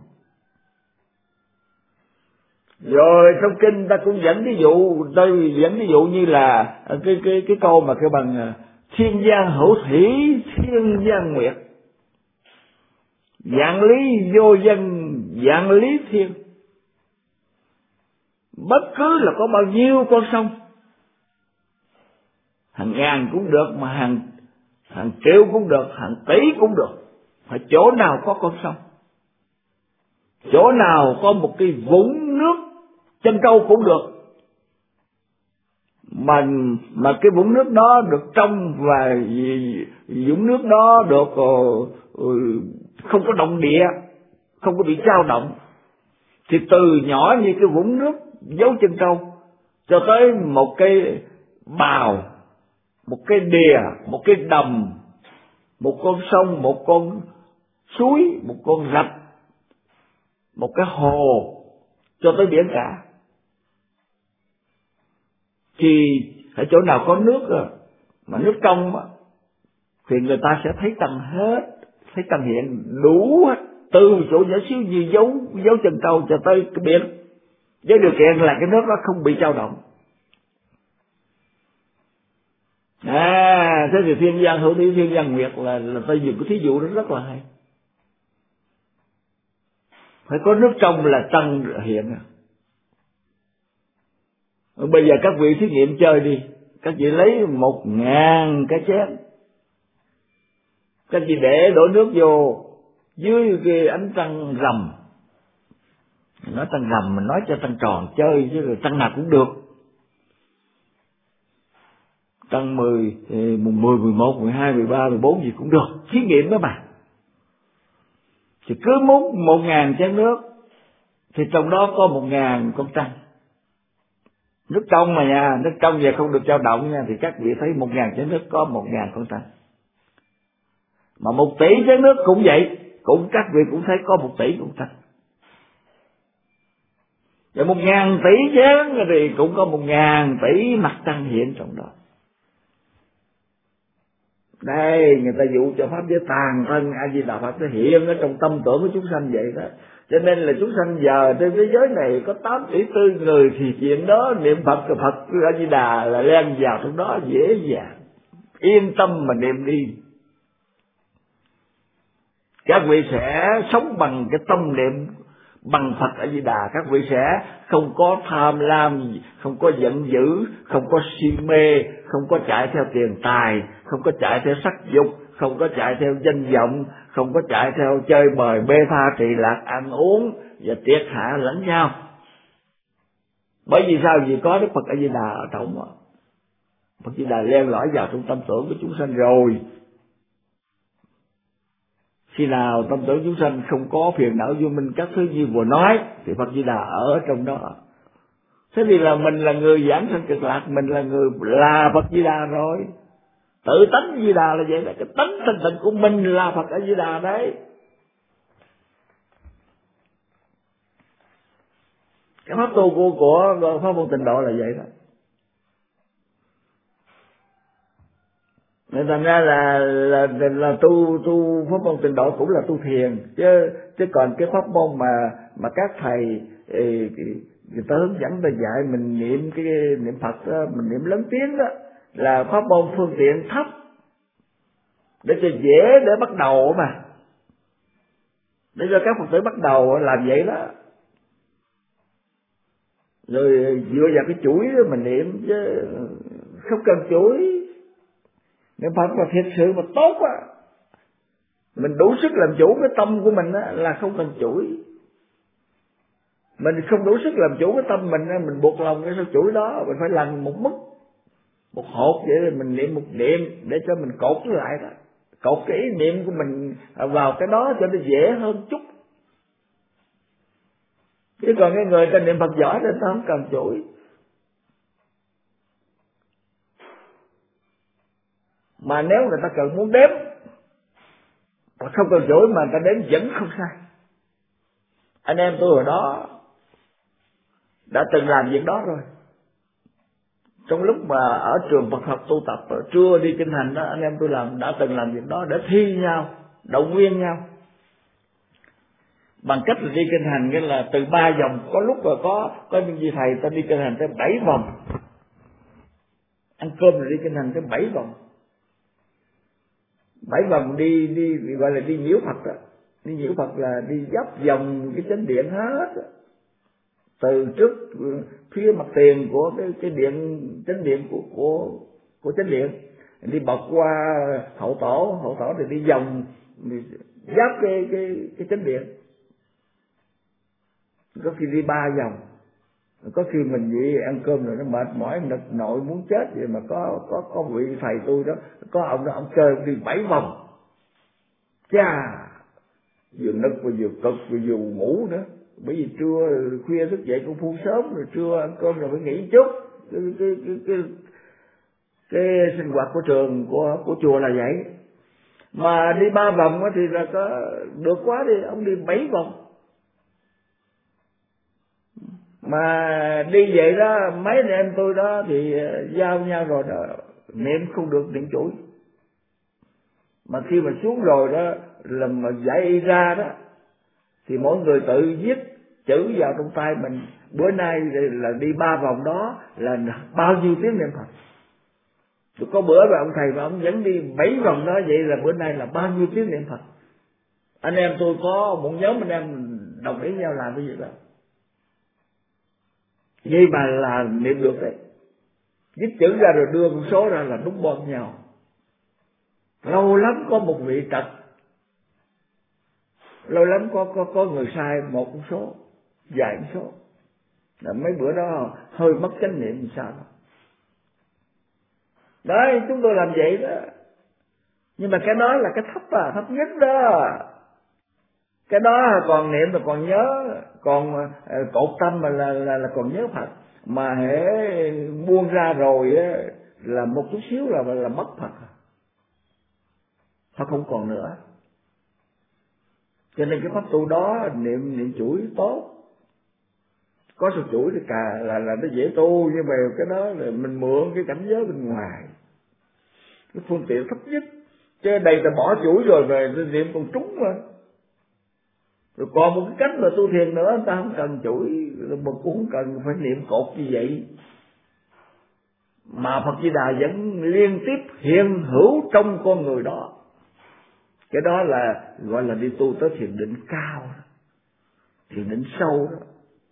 Rồi trong kinh ta cũng dẫn ví dụ, tôi dẫn ví dụ như là cái câu mà kêu bằng thiên gian hữu thủy, thiên gian nguyệt, vạn lý vô dân, vạn lý thiên. Bất cứ là có bao nhiêu con sông, hàng ngàn cũng được, mà hàng triệu cũng được, hàng tỷ cũng được, phải chỗ nào có con sông chỗ nào có một cái vũng nước chân trâu cũng được, mà cái vũng nước đó được trong và vũng nước đó được không có động địa, không có bị dao động, thì từ nhỏ như cái vũng nước dấu chân trâu cho tới một cái bào, một cái đìa, một cái đầm, một con sông, một con suối, một con rạch, một cái hồ, cho tới biển cả, thì ở chỗ nào có nước mà nước trong thì người ta sẽ thấy Tăng hết, thấy Tăng hiện đủ hết, từ chỗ nhỏ xíu như dấu chân trâu cho tới cái biển, với điều kiện là cái nước đó không bị dao động. Thế thì Thiên Văn Hữu Thí, Thiên Văn Nguyệt là tôi dùng cái thí dụ đó rất là hay. Phải có nước trong là Tăng hiện. Bây giờ các vị thí nghiệm chơi đi, các vị lấy 1.000 cái chén, các vị để đổ nước vô dưới cái ánh trăng rằm. Nói trăng rằm mình nói cho trăng tròn chơi, chứ rồi trăng nào cũng được. Trăng 10, mùng 10, 11, 12, 13, 14 gì cũng được, thí nghiệm đó mà. Thì cứ múc 1.000 chén nước thì trong đó có 1.000 con trăng. Nước trong mà nha, nước trong và không được dao động nha, thì các vị thấy 1.000 chén nước có 1.000 con trăng. Mà 1 tỷ chén nước cũng vậy, cũng các vị cũng thấy có 1 tỷ con trăng. Và 1.000 tỷ chén thì cũng có 1.000 tỷ mặt trăng hiện trong đó. Đây, người ta dụ cho pháp giới tàn thân A Di Đà Phật nó hiện ở trong tâm tưởng của chúng sanh vậy đó. Cho nên là chúng sanh giờ trên thế giới này có 8 tỷ 4 người, thì chuyện đó niệm Phật của Phật A Di Đà là len vào trong đó dễ dàng, yên tâm mà niệm đi. Các vị sẽ sống bằng cái tâm niệm bằng Phật A Di Đà, các vị sẽ không có tham lam, không có giận dữ, không có si mê, không có chạy theo tiền tài, không có chạy theo sắc dục, không có chạy theo danh vọng, không có chạy theo chơi bời bê tha trì lạc ăn uống và triệt hạ lẫn nhau. Bởi vì sao? Vì có Đức Phật A Di Đà ở trong đó. Phật A Di Đà len lỏi vào trong tâm tưởng của chúng sanh rồi. Khi nào tâm tưởng chúng sanh không có phiền não vô minh các thứ như vừa nói thì Phật Di Đà ở trong đó. Thế thì là mình là người giảng sanh cực lạc, mình là người là Phật Di Đà rồi. Tự tánh Di Đà là vậy đó, cái tánh thanh tịnh của mình là Phật ở Di Đà đấy. Cái pháp tu của pháp môn Tịnh Độ là vậy đó. Nên thành ra là tu pháp môn Tịnh Độ cũng là tu thiền, chứ còn cái pháp môn mà các thầy người ta hướng dẫn ta dạy mình niệm cái niệm Phật đó, mình niệm lớn tiếng đó, là pháp môn phương tiện thấp để cho dễ để bắt đầu mà, để cho các Phật tử bắt đầu làm vậy đó, rồi dựa vào cái chuỗi đó mình niệm, chứ không cần chuỗi. Niệm Phật mà thiệt sự mà tốt á, mình đủ sức làm chủ cái tâm của mình á, là không cần chuỗi. Mình không đủ sức làm chủ cái tâm mình á, mình buộc lòng cái sao chuỗi đó, mình phải lần một mức, một hộp vậy, rồi mình niệm một niệm để cho mình cột nó lại đó, cột cái ý niệm của mình vào cái đó cho nó dễ hơn chút. Chứ còn cái người ta niệm Phật giỏi thì ta không cần chuỗi. Mà nếu người ta cần muốn đếm, không cần chuỗi mà người ta đếm vẫn không sai. Anh em tôi hồi đó đã từng làm việc đó rồi. Trong lúc mà ở trường Phật học tu tập trưa đi kinh hành đó, anh em tôi đã từng làm việc đó để thi nhau, động viên nhau. Bằng cách là đi kinh hành, nghĩa là từ 3 vòng, có lúc là có những vị thầy ta đi kinh hành tới 7 vòng. Ăn cơm rồi đi kinh hành tới 7 vòng. 7 vòng đi gọi là đi nhiễu Phật đó. Đi nhiễu Phật là đi dốc vòng cái chánh điện hết. Từ trước phía mặt tiền của cái điện chánh điện của chánh điện, đi bọc qua hậu tổ thì đi vòng giáp cái chánh điện. có khi đi 3 vòng, có khi mình vậy ăn cơm rồi nó mệt mỏi nực nội muốn chết vậy mà có vị thầy tôi đó, có ông đó ông chơi đi 7 vòng, chà, vừa nực và vừa cực và vừa ngủ nữa, bởi vì trưa khuya thức dậy công phu sớm, rồi trưa ăn cơm rồi phải nghỉ chút. Cái sinh hoạt của trường của chùa là vậy. Mà đi 3 vòng thì là có được quá đi, ông đi 7 vòng. Mà đi vậy đó, mấy anh em tôi đó thì giao nhau rồi đó, niệm không được niệm chuỗi. Mà khi mà xuống rồi đó, là mà dạy ra đó, thì mỗi người tự viết chữ vào trong tay mình. Bữa nay là đi 3 vòng đó là bao nhiêu tiếng niệm Phật. Rồi có bữa mà ông thầy mà ông dẫn đi 7 vòng đó, vậy là bữa nay là bao nhiêu tiếng niệm Phật. Anh em tôi có một nhóm anh em đồng ý nhau làm cái việc đó. Vậy mà là niệm được đấy. Viết chữ ra rồi đưa con số ra là đúng bom nhau. Lâu lắm có một vị trật, lâu lắm có người sai một con số, vài con số. Là mấy bữa đó hơi mất chánh niệm thì sao đó. Đấy, chúng tôi làm vậy đó. Nhưng mà cái đó là cái thấp nhất đó. Cái đó còn niệm là còn nhớ, còn cột tâm là còn nhớ Phật. Mà hễ buông ra rồi á, là một chút xíu là mất Phật. Phật không còn nữa. Cho nên cái pháp tu đó niệm chuỗi tốt. Có số chuỗi thì là nó dễ tu, nhưng mà cái đó là mình mượn cái cảnh giới bên ngoài, cái phương tiện thấp nhất. Chứ đây ta bỏ chuỗi rồi về niệm còn trúng mà. Rồi còn một cái cách mà tu thiền nữa, ta không cần chuỗi, mà cũng không cần phải niệm cột như vậy. Mà Phật Di Đà vẫn liên tiếp hiện hữu trong con người đó. Cái đó là gọi là đi tu tới thiền định cao, thiền định sâu đó.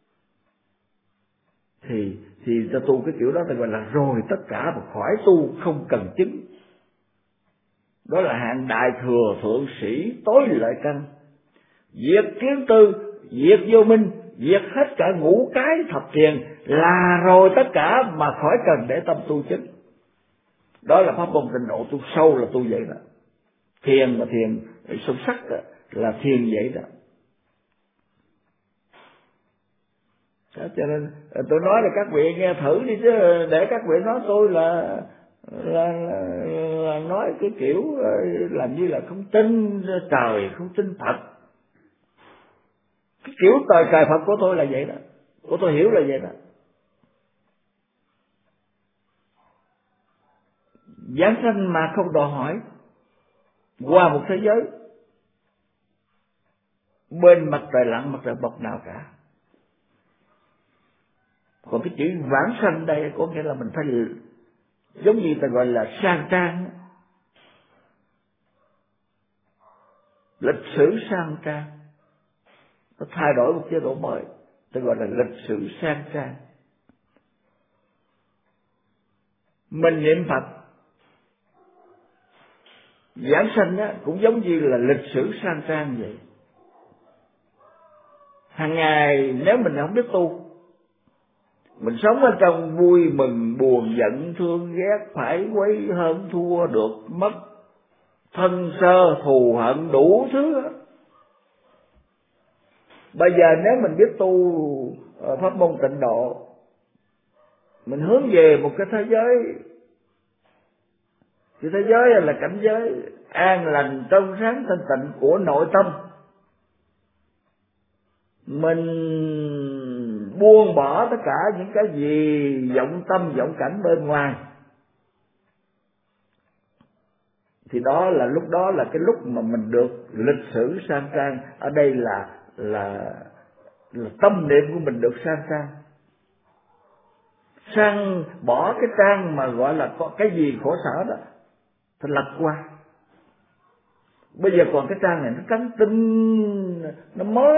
Thì ta tu cái kiểu đó ta gọi là rồi tất cả mà khỏi tu không cần chứng. Đó là hạng đại thừa thượng sĩ tối lợi căn, diệt kiến tư, diệt vô minh, diệt hết cả ngũ cái thập thiền, là rồi tất cả mà khỏi cần để tâm tu chứng. Đó là pháp môn tịnh độ tu sâu, là tu vậy đó. Thiền mà thiền sâu sắc đó, là thiền vậy đó. Đó, cho nên tôi nói là các vị nghe thử đi, chứ để các vị nói tôi là nói cái kiểu làm như là không tin trời, không tin Phật. Cái kiểu trời cài Phật của tôi là vậy đó, của tôi hiểu là vậy đó. Giảng sanh mà không đòi hỏi, qua một thế giới bên mặt trời lặn mặt trời mọc nào cả. Còn cái chữ vãng sanh đây có nghĩa là mình phải giống như ta gọi là sang trang, lịch sử sang trang, nó thay đổi một chế độ mới, ta gọi là lịch sử sang trang. Mình niệm Phật giảng sanh á, cũng giống như là lịch sử sang trang vậy. Hàng ngày nếu mình không biết tu, mình sống ở trong vui mừng buồn giận thương ghét, phải quấy hơn thua được mất, thân sơ thù hận đủ thứ. Bây giờ nếu mình biết tu pháp môn tịnh độ, mình hướng về một cái thế giới, thì thế giới là cảnh giới an lành trong sáng thanh tịnh của nội tâm. Mình buông bỏ tất cả những cái gì vọng tâm vọng cảnh bên ngoài, thì đó là lúc đó là cái lúc mà mình được lịch sử sang trang. Ở đây là tâm niệm của mình được sang trang, sang bỏ cái trang mà gọi là có cái gì khổ sở đó, phải lật qua. Bây giờ còn cái trang này nó trắng tinh, nó mới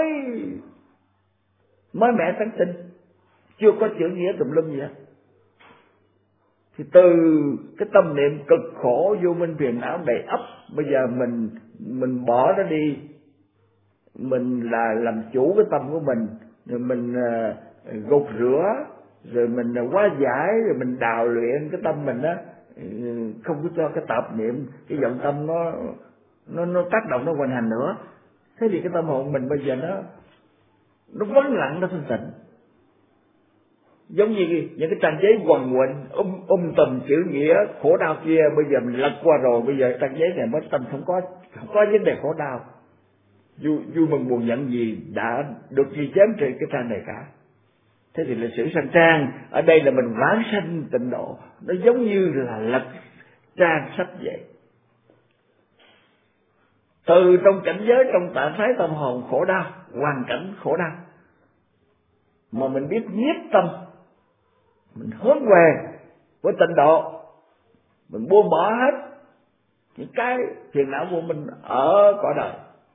mẻ trắng tinh, chưa có chữ nghĩa tùm lum gì hết. Thì từ cái tâm niệm cực khổ vô minh phiền não đầy ắp, bây giờ mình bỏ nó đi, mình là làm chủ cái tâm của mình, rồi mình gột rửa, rồi mình hóa giải, rồi mình đào luyện cái tâm mình đó, không có cho cái tạp niệm, cái vọng tâm nó tác động, nó hoành hành nữa. Thế thì cái tâm hồn mình bây giờ nó vắng lặng, nó thanh tịnh. Giống như những cái trang giấy quằn quện tùm chữ nghĩa khổ đau kia, bây giờ mình lật qua rồi, bây giờ trang giấy này mới tâm không có vấn đề khổ đau, vui mừng buồn giận gì đã được ghi chép trên cái trang này cả. Thế thì lịch sử sanh trang ở đây là mình vãng sanh tịnh độ, nó giống như là lật trang sách vậy. Từ trong cảnh giới, trong trạng thái tâm hồn khổ đau, hoàn cảnh khổ đau, mà mình biết nhiếp tâm, mình hướng về với tịnh độ, mình buông bỏ hết những cái phiền não của mình ở cõi đời,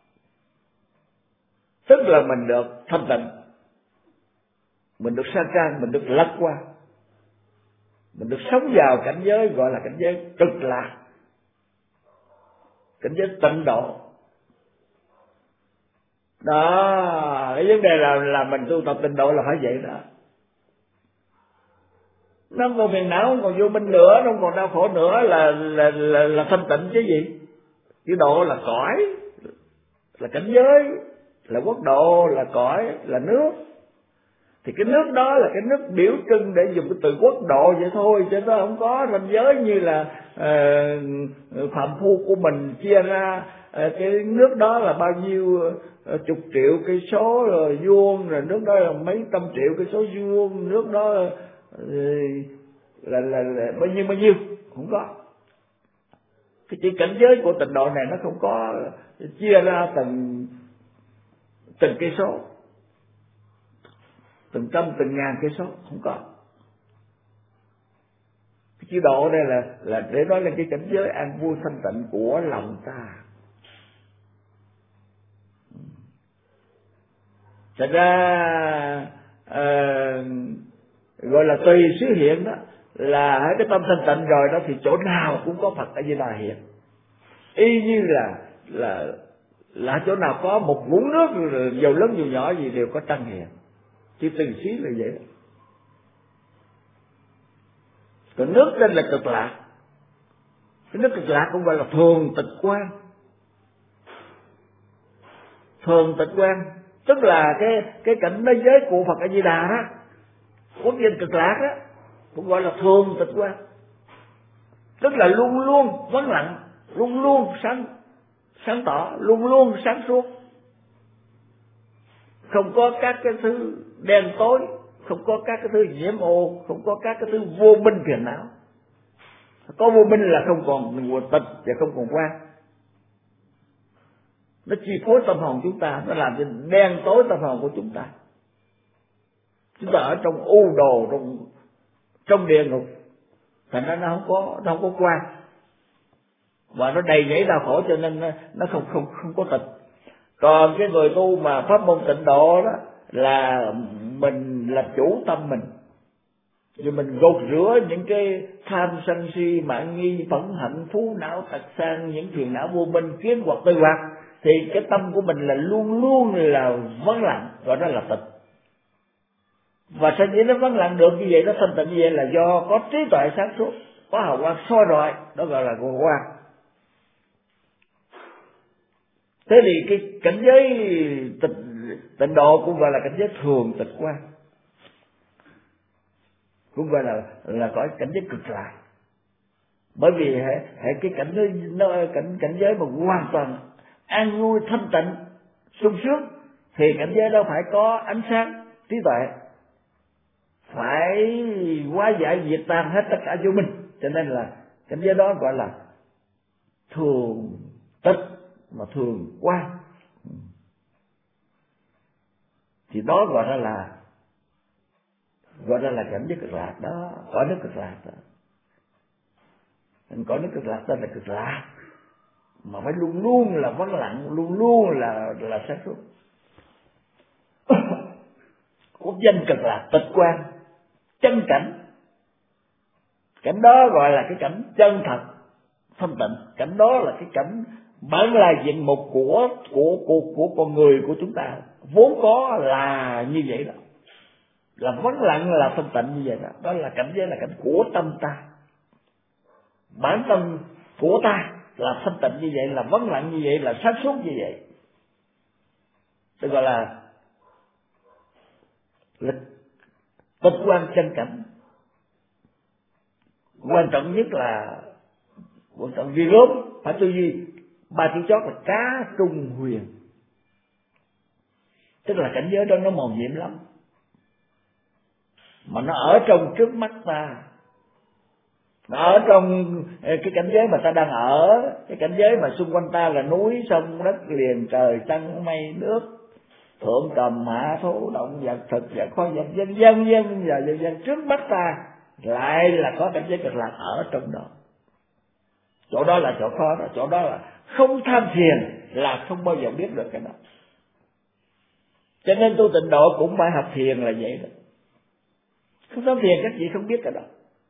tức là mình được thanh tịnh, mình được sa trang, mình được lật qua, mình được sống vào cảnh giới gọi là cảnh giới cực lạc, cảnh giới tịnh độ. Đó, cái vấn đề là mình tu tập tịnh độ là phải vậy đó. Nó không còn phiền não, không còn vô minh nữa, nó không còn đau khổ nữa, là thanh tịnh chứ gì. Cái độ là cõi, là cảnh giới, là quốc độ, là cõi, là nước. Thì cái nước đó là cái nước biểu trưng để dùng cái từ quốc độ vậy thôi, chứ nó không có ranh giới như là phạm phu của mình chia ra. Cái nước đó là bao nhiêu chục triệu cây số rồi vuông, rồi nước đó là mấy trăm triệu cây số vuông, nước đó là bao nhiêu không có. Cái chỉ cảnh giới của tịnh độ này nó không có chia ra từng cây số, từng trăm từng ngàn cây số, không có. Cái chữ độ đây là để nói lên cái cảnh giới an vui thanh tịnh của lòng ta. Thật ra gọi là tùy xứ hiện đó, là cái tâm thanh tịnh rồi đó thì chỗ nào cũng có Phật A Di Đà hiện. Y như là chỗ nào có một vũng nước dầu lớn dầu nhỏ gì đều có trăng hiện. Chứ từng xí là vậy đó. Còn nước tên là cực lạc. Cái nước cực lạc cũng gọi là thường tịch quang. Thường tịch quang tức là cái cảnh giới giới của Phật A Di Đà đó, quốc danh cực lạc đó, cũng gọi là thường tịch quang. Tức là luôn luôn vắng lặng, luôn luôn sáng tỏ, luôn luôn sáng suốt, không có các cái thứ đen tối, không có các cái thứ nhiễm ô, không có các cái thứ vô minh phiền não. Có vô minh là không còn nguồn tịch và không còn quang. Nó chi phối tâm hồn chúng ta, nó làm cho đen tối tâm hồn của chúng ta. Chúng ta ở trong u đồ, trong địa ngục, thành ra nó không có quang, và nó đầy dẫy đau khổ, cho nên nó không có tịch. Còn cái người tu mà pháp môn tịnh độ đó là mình làm chủ tâm mình, rồi mình gột rửa những cái tham sân si mạn nghi phẫn hận phú não tật sang, những phiền não vô minh kiến hoặc tư hoặc, thì cái tâm của mình là luôn luôn là vắng lặng, gọi đó là tịch. Và sao chỉ nó vắng lặng được như vậy, nó thanh tịnh như vậy là do có trí tuệ sáng suốt, có hào quang soi rọi, đó gọi là quang. Thế thì cái cảnh giới tịnh độ cũng gọi là cảnh giới thường tịch quang, cũng gọi là có cảnh giới cực lạc. Bởi vì hệ cái cảnh giới cảnh giới mà hoàn toàn an vui thanh tịnh sung sướng, thì cảnh giới đó phải có ánh sáng trí tuệ, phải hóa giải diệt tan hết tất cả vô minh, cho nên là cảnh giới đó gọi là thường tịch mà thường quang. Thì đó gọi ra là cảnh giới cực lạc đó, cõi nước cực lạc đó. Cõi nước cực lạc tên là cực lạc, mà phải luôn luôn là vắng lặng, luôn luôn là sáng suốt. Quốc danh cực lạc tịch quang, chân cảnh. Cảnh đó gọi là cái cảnh chân thật thanh tịnh, cảnh đó là cái cảnh Bản là diện mục của con người của chúng ta vốn có là như vậy đó, là vắng lặng, là thanh tịnh như vậy đó. Đó là cảnh giới, là cảnh của tâm ta. Bản tâm của ta là thanh tịnh như vậy, là vắng lặng như vậy, là sáng suốt như vậy. Được gọi là tịch quan chân cảnh. Quan trọng nhất là quan trọng vì gốm phải tư duy ba chữ chót là cá trung huyền, tức là cảnh giới đó nó màu nhiệm lắm, mà nó ở trong trước mắt ta, nó ở trong cái cảnh giới mà ta đang ở, cái cảnh giới mà xung quanh ta là núi sông đất liền trời trăng mây nước, thượng trầm hạ thổ động vật thực vật khoa vật dân dân trước mắt ta lại là có cảnh giới Cực Lạc ở trong đó. Chỗ đó là chỗ khó đó, chỗ đó là không tham thiền là không bao giờ biết được cái đó. Cho nên tu tịnh độ cũng phải học thiền là vậy đó. Không tham thiền các vị không biết cái đó.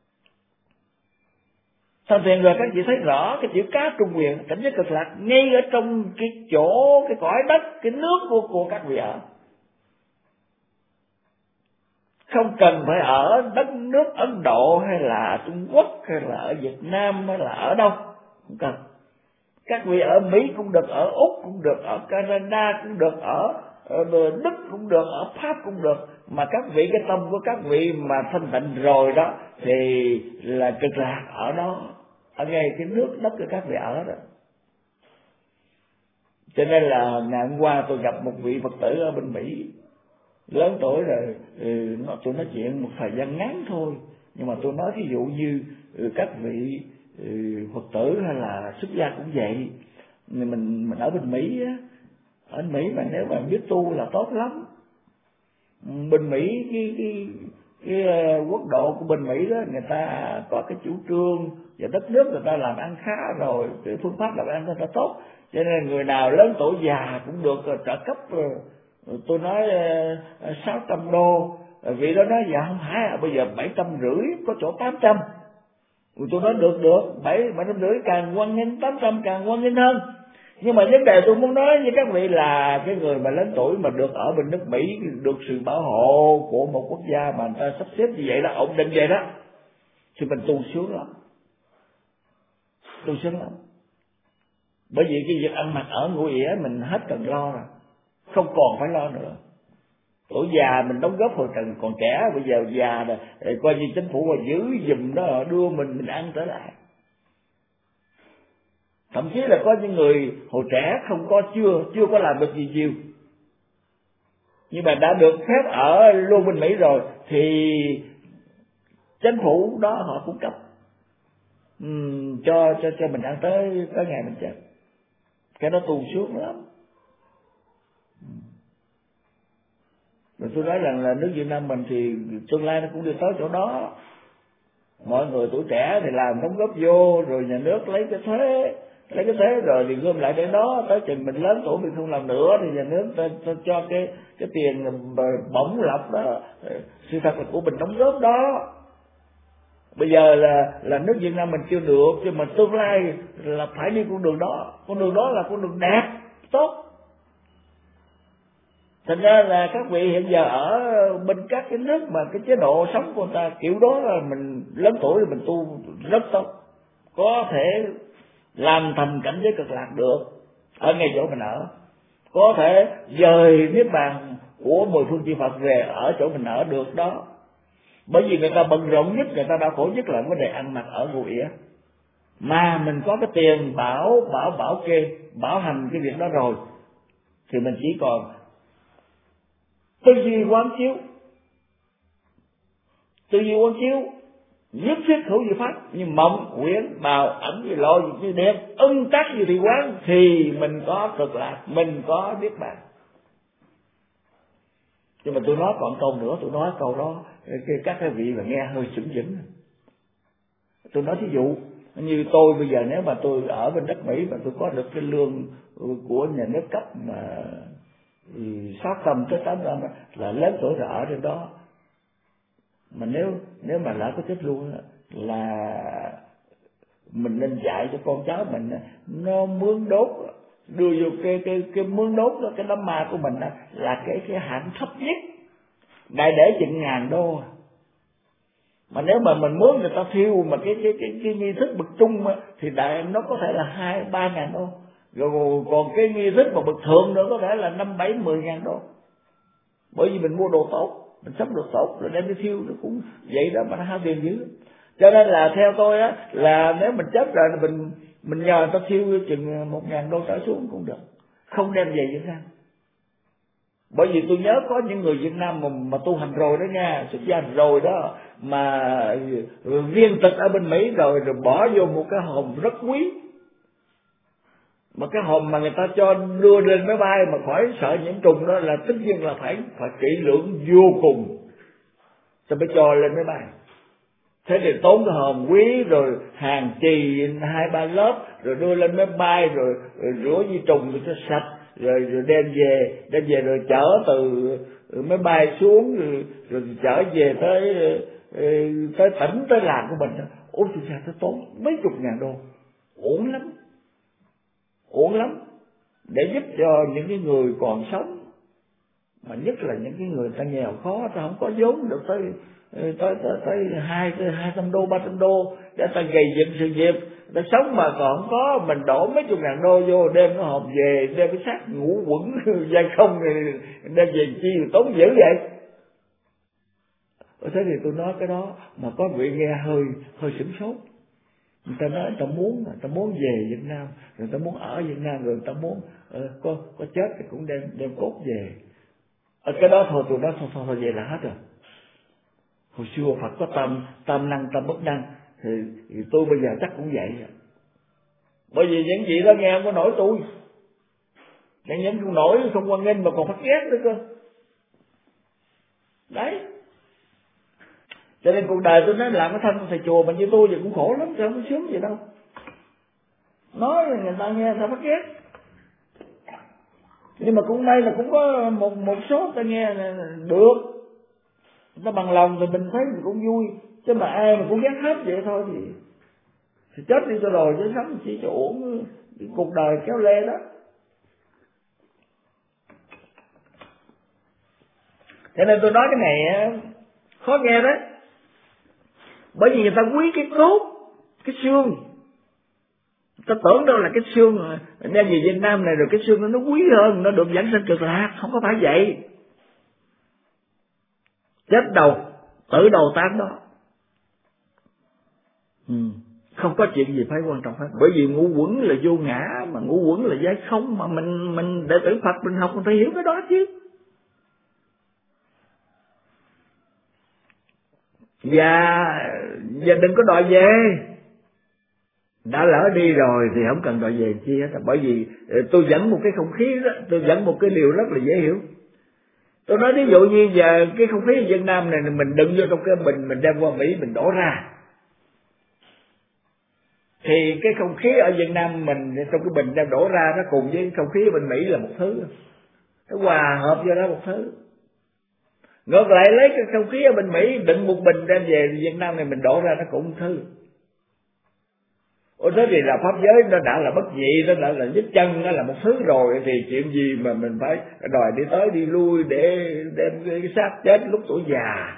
Tham thiền rồi các vị thấy rõ cái chữ cá trung huyền, cảnh giới Cực Lạc ngay ở trong cái chỗ, cái cõi đất, cái nước của các vị ở. Không cần phải ở đất nước Ấn Độ hay là Trung Quốc hay là ở Việt Nam hay là ở đâu, không cần. Các vị ở Mỹ cũng được, ở Úc cũng được, ở Canada cũng được, ở Đức cũng được, ở Pháp cũng được, mà các vị cái tâm của các vị mà thanh tịnh rồi đó thì là Cực Lạc ở đó, ở ngay cái nước đất của các vị ở đó. Cho nên là ngày hôm qua tôi gặp một vị Phật tử ở bên Mỹ, lớn tuổi rồi, tôi nói chuyện một thời gian ngắn thôi, nhưng mà tôi nói ví dụ như các vị Phật tử hay là xuất gia cũng vậy, mình ở bên Mỹ á, ở Mỹ mà nếu mà biết tu là tốt lắm. Bên Mỹ cái quốc độ của bên Mỹ đó, người ta có cái chủ trương và đất nước người ta làm ăn khá rồi, cái phương pháp làm ăn người ta tốt, cho nên người nào lớn tuổi già cũng được trợ cấp. Tôi nói $600, vị đó nói dạ không phải, bây giờ 750, có chỗ 800. Tôi nói được 750 càng hoan nghênh, 800 càng hoan nghênh hơn. Nhưng mà vấn đề tôi muốn nói với các vị là cái người mà lớn tuổi mà được ở bên nước Mỹ, được sự bảo hộ của một quốc gia mà người ta sắp xếp như vậy đó, ổn định vậy đó, thì mình tu sướng lắm, tu sướng lắm. Bởi vì cái việc ăn mặc ở ngủ ỉa mình hết cần lo rồi, không còn phải lo nữa. Tuổi già mình đóng góp hồi trần còn trẻ, bây giờ già rồi coi như chính phủ mà giữ giùm đó, đưa mình ăn trở lại. Thậm chí là có những người hồi trẻ không có chưa có làm được gì nhiều, nhưng mà đã được phép ở luôn bên Mỹ rồi thì chính phủ đó họ cung cấp cho mình ăn tới ngày mình chết. Cái đó tu sướng lắm. Rồi tôi nói rằng là nước Việt Nam mình thì tương lai nó cũng đi tới chỗ đó. Mọi người tuổi trẻ thì làm đóng góp vô, rồi nhà nước lấy cái thuế rồi thì gom lại để đó, tới chừng mình lớn tuổi mình không làm nữa thì nhà nước ta cho cái tiền bổng lộc đó, sự thật là của mình đóng góp đó. Bây giờ là nước Việt Nam mình chưa được, nhưng mà tương lai là phải đi con đường đó. Con đường đó là con đường đẹp, tốt. Thành ra là các vị hiện giờ ở bên các cái nước mà cái chế độ sống của người ta kiểu đó là mình lớn tuổi rồi mình tu rất tốt, có thể làm thành cảnh giới Cực Lạc được ở ngay chỗ mình ở, có thể dời niết bàn của mười phương chư Phật về ở chỗ mình ở được đó. Bởi vì người ta bận rộn nhất, người ta đau khổ nhất là vấn đề ăn mặc ở ngủ ỉa, mà mình có cái tiền bảo kê bảo hành cái việc đó rồi thì mình chỉ còn tư duy quán chiếu nhất thiết hữu như pháp, như mộng quyển bào ẩn như lộ như đẹp ưng tác như thị quán, thì mình có Cực Lạc, mình có niết bàn. Nhưng mà tôi nói còn câu nữa, tôi nói câu đó các cái vị mà nghe hơi sững sững. Tôi nói thí dụ như tôi bây giờ nếu mà tôi ở bên đất Mỹ mà tôi có được cái lương của nhà nước cấp mà 600 tới 800 là lớn tuổi rồi ở trên đó, mà nếu mà lỡ có chết luôn là mình nên dạy cho con cháu mình nó mướn đốt, đưa vô cái mướn đốt đó, cái đám ma của mình đó, là cái hạng thấp nhất, đại để chừng $1,000. Mà nếu mà mình mướn người ta thiêu mà cái nghi thức bậc trung thì đại nó có thể là $2-3,000. Rồi còn cái nghi thức mà bậc thượng nữa có thể là $5-7-10,000. Bởi vì mình mua đồ tốt, mình sắm đồ tốt rồi đem đi thiêu, nó cũng vậy đó mà nó hao tiền dữ. Cho nên là theo tôi á, là nếu mình chết rồi mình nhờ người ta thiêu chừng $1,000 trở xuống cũng được, không đem về Việt Nam. Bởi vì tôi nhớ có những người Việt Nam mà tu hành rồi đó nha, xuất gia rồi đó, mà viên tịch ở bên Mỹ rồi bỏ vô một cái hòm rất quý, mà cái hòm mà người ta cho đưa lên máy bay mà khỏi sợ nhiễm trùng đó, là tất nhiên là phải kỹ lưỡng vô cùng rồi mới cho lên máy bay. Thế thì tốn cái hòm quý rồi hàng chì 2-3 lớp rồi đưa lên máy bay rồi rửa vi trùng cho sạch rồi đem về rồi chở từ máy bay xuống rồi chở về tới tỉnh tới làng của mình. Ôi chúng ta phải tốn mấy chục ngàn đô, uổng lắm để giúp cho những cái người còn sống, mà nhất là những cái người ta nghèo khó, ta không có vốn được tới $200, $300 để ta gây dựng sự nghiệp, ta sống mà còn không có, mình đổ mấy chục ngàn đô vô đem cái hòm về, đem cái xác ngũ quẩn dây không đem về chi tốn dữ vậy. Thế thì tôi nói cái đó mà có vị nghe hơi sửng sốt. Người ta nói người ta muốn về Việt Nam, người ta muốn ở Việt Nam, rồi người ta muốn có chết thì cũng đem cốt về. Cái đó thôi tôi nói thôi về là hết rồi. Hồi xưa Phật có tam năng tam bất năng, thì tôi bây giờ chắc cũng vậy. Bởi vì những gì đó nghe không có nổi tôi, những không nổi không quan nghênh mà còn phát ghét nữa cơ. Đấy. Cho nên cuộc đời tôi nói làm cái thân thầy chùa mà như tôi thì cũng khổ lắm, sao không sướng gì đâu. Nói là người ta nghe người ta phát ghét. Nhưng mà cũng may là cũng có một số người ta nghe được, người ta bằng lòng thì mình thấy mình cũng vui. Chứ mà ai mà cũng ghét hết vậy thôi thì chết đi cho rồi, chứ sống chỉ cho uổng cuộc đời kéo lê đó. Cho nên tôi nói cái này khó nghe đấy. Bởi vì người ta quý cái cốt, cái xương. Người ta tưởng đâu là cái xương đem về Việt Nam này rồi cái xương nó quý hơn, nó được dẫn sinh cực lạc. Không có phải vậy. Chết đầu, tử đầu tán đó. Không có chuyện gì phải quan trọng hết. Bởi vì ngũ quẩn là vô ngã, mà ngũ quẩn là giải không, mà mình đệ tử Phật mình học mình phải hiểu cái đó chứ. Và đừng có đòi về. Đã lỡ đi rồi thì không cần đòi về chi hết. Bởi vì tôi dẫn một cái không khí đó, tôi dẫn một cái điều rất là dễ hiểu. Tôi nói ví dụ như giờ cái không khí ở Việt Nam này mình đựng vô trong cái bình, mình đem qua Mỹ mình đổ ra, thì cái không khí ở Việt Nam mình trong cái bình đem đổ ra nó cùng với không khí ở bên Mỹ là một thứ, nó hòa hợp vô đó một thứ. Ngược lại lấy cái không khí ở bên Mỹ đựng một bình đem về Việt Nam này mình đổ ra nó cũng một thứ. Thế thì là pháp giới nó đã là bất nhị, nó đã là nhất chân, nó là một thứ rồi, thì chuyện gì mà mình phải đòi đi tới đi lui để đem cái xác chết lúc tuổi già.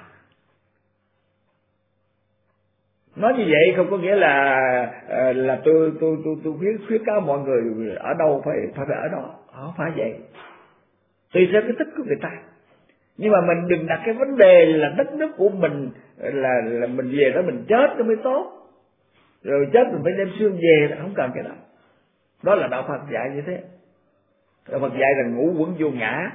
Nói như vậy không có nghĩa là tôi khuyến cáo mọi người ở đâu phải ở đó, không phải vậy. Tùy theo cái thích của người ta. Nhưng mà mình đừng đặt cái vấn đề là đất nước của mình là mình về đó mình chết nó mới tốt. Rồi chết mình phải đem xương về, không cần cái đó. Đó là đạo Phật dạy như thế. Đạo Phật dạy là ngũ quẩn vô ngã.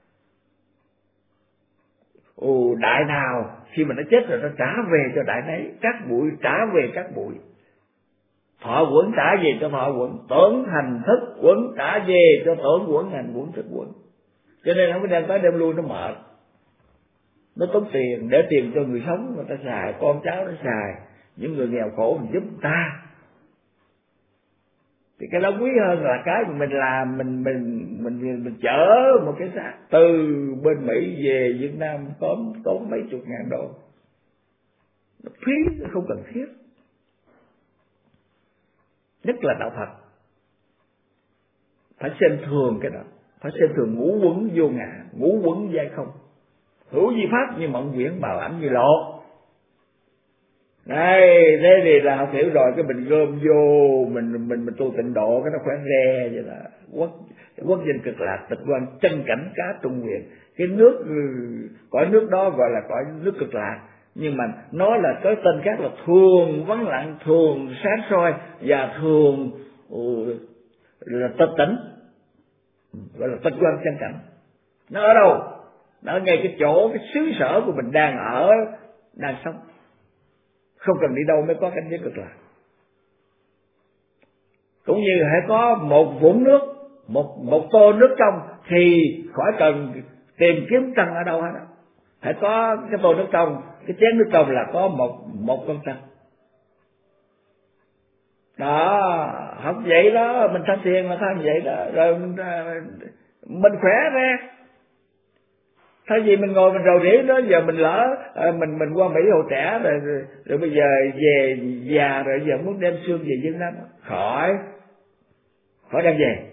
Đại nào khi mà nó chết rồi nó trả về cho đại nấy, các bụi trả về các bụi, thọ quẩn trả về cho thọ quẩn, tưởng hành thức quẩn trả về cho tưởng quẩn, hành quẩn thức quẩn. Cho nên không có đem tới đem lui nó mệt, nó tốn tiền, để tiền cho người sống người ta xài, con cháu nó xài, những người nghèo khổ mình giúp người ta. Thì cái đó quý hơn là cái mình làm, mình chở một cái xác từ bên Mỹ về Việt Nam tốn mấy chục ngàn đô, nó phí, nó không cần thiết. nhất là đạo Phật. Phải xem thường cái đó, phải xem thường ngũ uẩn vô ngã, ngũ uẩn giai không, hữu di pháp như mộng quyển, bào ảnh như lộ. Đây, thế thì là học hiểu rồi, cái mình gom vô, mình tu tịnh độ, cái nó khỏe re vậy là quốc dân cực lạc, tịch quan chân cảnh cá trung quyền. Cái nước, cõi nước đó gọi là cõi nước cực lạc, nhưng mà nói là cái tên khác là thường vắng lặng, thường sáng soi và thường là tịch tỉnh, gọi là tịch quan chân cảnh. Nó ở đâu? Nó ở ngay cái chỗ, cái xứ sở của mình đang ở, đang sống, không cần đi đâu mới có cảnh giới cực lạc. Cũng như hãy có một vũng nước, một tô nước trong thì khỏi cần tìm kiếm trăng ở đâu hết. Hãy có cái tô nước trong, cái chén nước trong là có một con trăng. Đó, học vậy đó, mình tham thiền là tham vậy đó, rồi mình khỏe ra. Thay vì mình ngồi mình rầu rĩ đó, giờ mình lỡ mình qua Mỹ hồi trẻ rồi bây giờ về già rồi, giờ muốn đem xương về Việt Nam, khỏi đem về.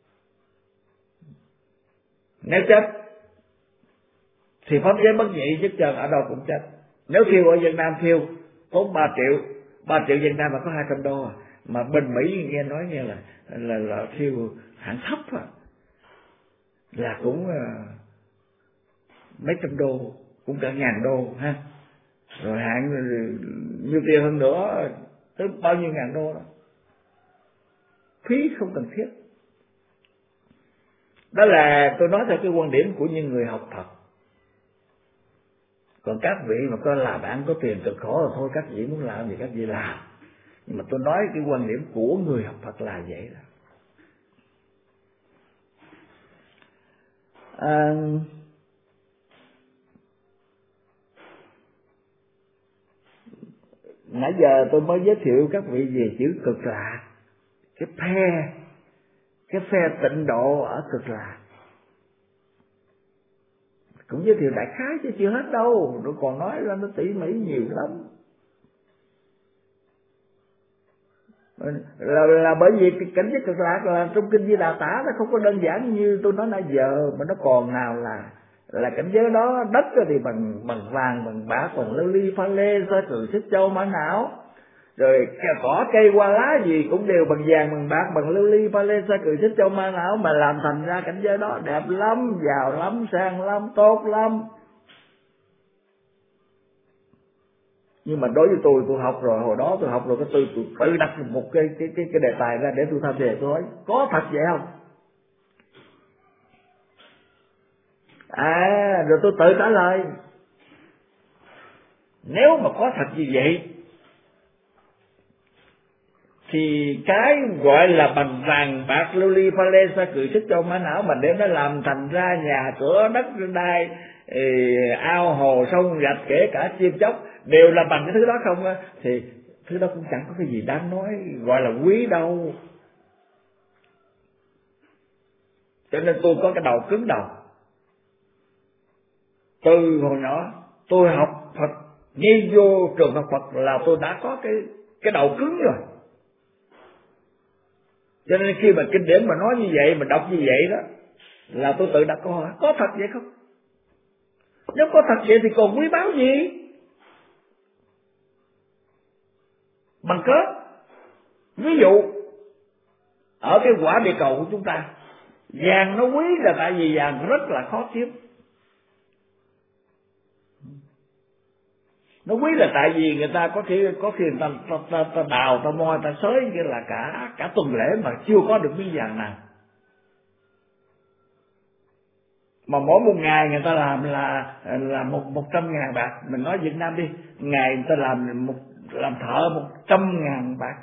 Nếu chết thì pháp giới bất nhị dứt trần, ở đâu cũng chết. Nếu thiêu ở Việt Nam thiêu tốn 3 triệu Việt Nam mà có 200 đô à. Mà bên Mỹ nghe nói nghe là thiêu hạng thấp à, là cũng mấy trăm đô, cũng cả ngàn đô ha, rồi hạng nhiều tiền hơn nữa, tới bao nhiêu ngàn đô đó, phí không cần thiết. Đó là tôi nói theo cái quan điểm của những người học Phật. Còn các vị mà có là bạn có tiền cực khổ là thôi, các vị muốn làm gì các vị làm. Nhưng mà tôi nói cái quan điểm của người học Phật là vậy đó. Nãy giờ tôi mới giới thiệu các vị về chữ cực lạc, cái phe tịnh độ ở cực lạc. Cũng giới thiệu đại khái chứ chưa hết đâu, nó còn nói ra nó tỉ mỉ nhiều lắm. Là bởi vì cái cảnh giới cực lạc là trong kinh Di Đà tả, nó không có đơn giản như tôi nói nãy giờ, mà nó còn nào là cảnh giới đó. Đất thì bằng vàng, bằng bạc, bằng lưu ly pha lê, soi từ xích châu mã não, rồi cỏ cây hoa lá gì cũng đều bằng vàng, bằng bạc, bằng lưu ly pha lê, soi từ xích châu mã não, mà làm thành ra cảnh giới đó đẹp lắm, giàu lắm, sang lắm, tốt lắm. Nhưng mà đối với tôi học rồi, hồi đó tôi học rồi, cái tôi tự đặt một cái đề tài ra để tôi tham đề, tôi nói có thật vậy không? Rồi tôi tự trả lời, nếu mà có thật như vậy thì cái gọi là bằng vàng bạc lưu ly pha lê sa cừ xích châu mã não, mà để nó làm thành ra nhà cửa đất đai, ao hồ sông rạch, kể cả chim chóc đều là bằng cái thứ đó không á, thì thứ đó cũng chẳng có cái gì đáng nói, gọi là quý đâu. Cho nên tôi có cái đầu cứng đầu. Từ hồi nhỏ tôi học Phật, đi vô trường học Phật là tôi đã có cái đầu cứng rồi. Cho nên khi mà kinh điển mà nói như vậy, mà đọc như vậy đó, là tôi tự đặt câu hỏi, có thật vậy không? Nếu có thật vậy thì còn quý báu gì? Bằng cớ, ví dụ ở cái quả địa cầu của chúng ta, vàng nó quý là tại vì vàng rất là khó kiếm. Nó quý là tại vì người ta có khi người ta đào, ta moi, ta xới như là cả tuần lễ mà chưa có được miếng vàng nào. Mà mỗi một ngày người ta làm là 100.000 bạc. Mình nói Việt Nam đi, ngày người ta làm thợ 100.000 bạc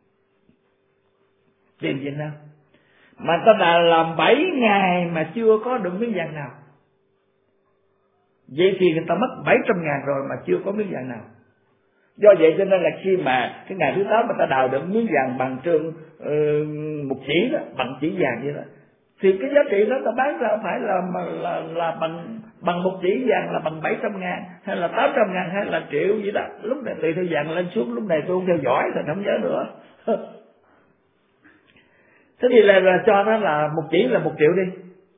tiền Việt Nam. Mà người ta đã làm 7 ngày mà chưa có được miếng vàng nào. Vậy thì người ta mất 700.000 rồi mà chưa có miếng vàng nào. Do vậy cho nên là khi mà cái ngày thứ 8 mà ta đào được miếng vàng bằng trương một chỉ đó, bằng chỉ vàng vậy đó, thì cái giá trị đó ta bán ra phải là bằng một chỉ vàng là bằng 700.000 hay là 800.000 hay là triệu gì đó. Lúc này tùy theo vàng lên xuống, lúc này tôi không theo dõi thì không nhớ nữa. Thế thì là cho nó là một chỉ là 1 triệu đi,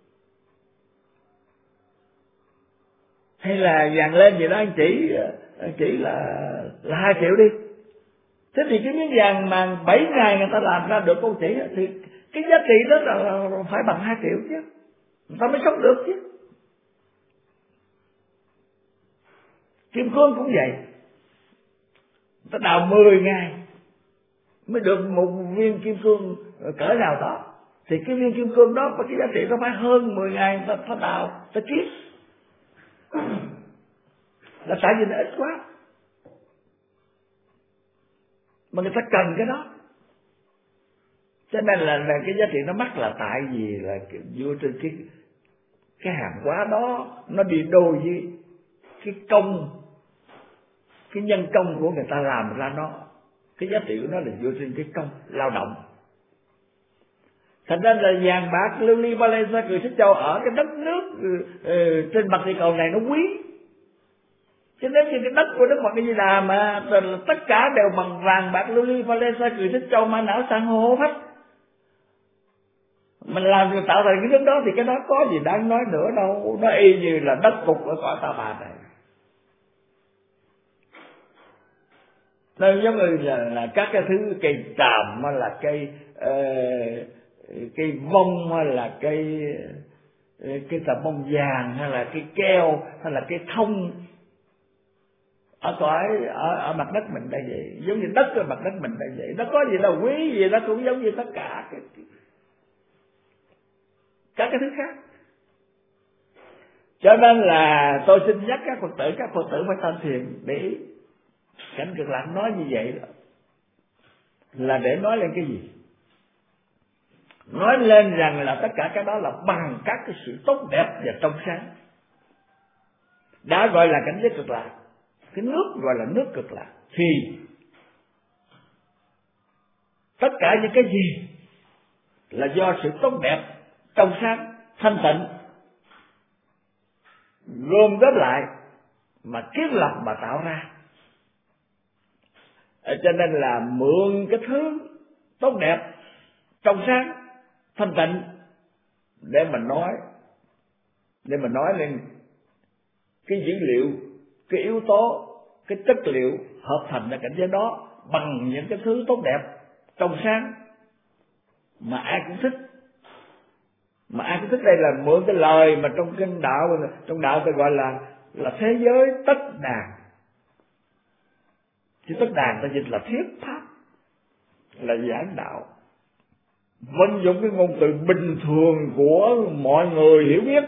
hay là vàng lên gì đó anh chỉ là 2 triệu đi. Thế thì cái miếng vàng mà 7 ngày người ta làm ra được 1 chỉ thì cái giá trị đó là phải bằng 2 triệu chứ, người ta mới sống được chứ. Kim cương cũng vậy, người ta đào 10 ngày mới được một viên kim cương cỡ nào đó, thì cái viên kim cương đó cái giá trị nó phải hơn 10 ngày người ta đào, ta kiếm. Là tại vì nó ít quá mà người ta cần cái đó, cho nên là cái giá trị nó mắc là tại vì là dựa trên cái hàng hóa đó nó đi đôi với cái công, cái nhân công của người ta làm ra nó, cái giá trị của nó là dựa trên cái công lao động. Thành ra là vàng bạc lưu ly ba lê sa cừ xích châu ở cái đất nước trên mặt địa cầu này nó quý. Chứ nếu như cái đất của Đức Phật A Di Đà mà tất cả đều bằng vàng bạc lưu ly ba lê sa cừ xích châu ma não san hô hết, mình làm được tạo thành cái nước đó thì cái đó có gì đáng nói nữa đâu, nó y như là đất cục ở cõi Ta Bà này. Nó giống như là các cái thứ cây tràm hay là cây vong hay là cây tà bông vàng hay là cây keo hay là cây thông ở mặt đất mình đây vậy, giống như đất ở mặt đất mình đây vậy. Nó có gì là quý gì, nó cũng giống như tất cả các cái thứ khác. Cho nên là tôi xin nhắc các Phật tử phải tham thiền để ý. Cảnh Cực Lạc nói như vậy là để nói lên cái gì? Nói lên rằng là tất cả cái đó là bằng các cái sự tốt đẹp và trong sáng. Đã gọi là cảnh giới Cực Lạc, cái nước gọi là nước Cực Lạc, thì tất cả những cái gì là do sự tốt đẹp, trong sáng, thanh tịnh gom góp lại mà kiến lập mà tạo ra. Cho nên là mượn cái thứ tốt đẹp, trong sáng, thanh tịnh để mà nói lên cái dữ liệu, cái yếu tố, cái chất liệu hợp thành ra cảnh giới đó bằng những cái thứ tốt đẹp, trong sáng mà ai cũng thích. Mà ai cũng thích đây là mượn cái lời mà trong kinh đạo, trong đạo tôi gọi là thế giới tất đàn. Chứ tất đàn ta dịch là thuyết pháp, là giảng đạo, vận dụng cái ngôn từ bình thường của mọi người hiểu biết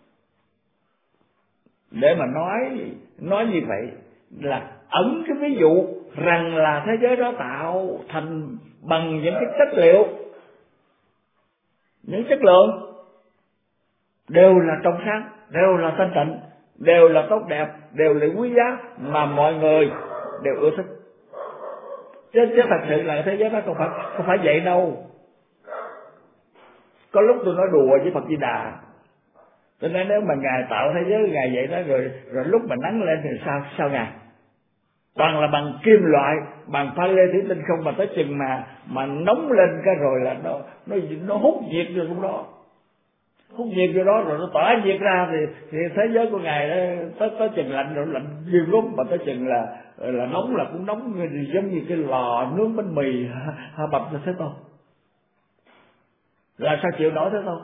để mà nói như vậy, là ẩn cái ví dụ rằng là thế giới đó tạo thành bằng những cái chất liệu, những chất lượng đều là trong sáng, đều là thanh tịnh, đều là tốt đẹp, đều là quý giá mà mọi người đều ưa thích. Chứ thật sự là thế giới đó không phải vậy đâu. Có lúc tôi nói đùa với Phật Di Đà, cho nên nếu mà Ngài tạo thế giới Ngài vậy đó, rồi lúc mà nắng lên thì sao Ngài? Toàn là bằng kim loại, bằng pha lê thủy tinh không, mà tới chừng mà nóng lên cái rồi là nó hút nhiệt rồi trong đó. Hút nhiệt rồi đó, rồi nó tỏa nhiệt ra thì thế giới của Ngài tới chừng lạnh rồi lạnh dư lắm, mà tới chừng là nóng là cũng nóng giống như cái lò nướng bánh mì bập ra Thế Tôn. Là sao chịu nổi Thế Tôn?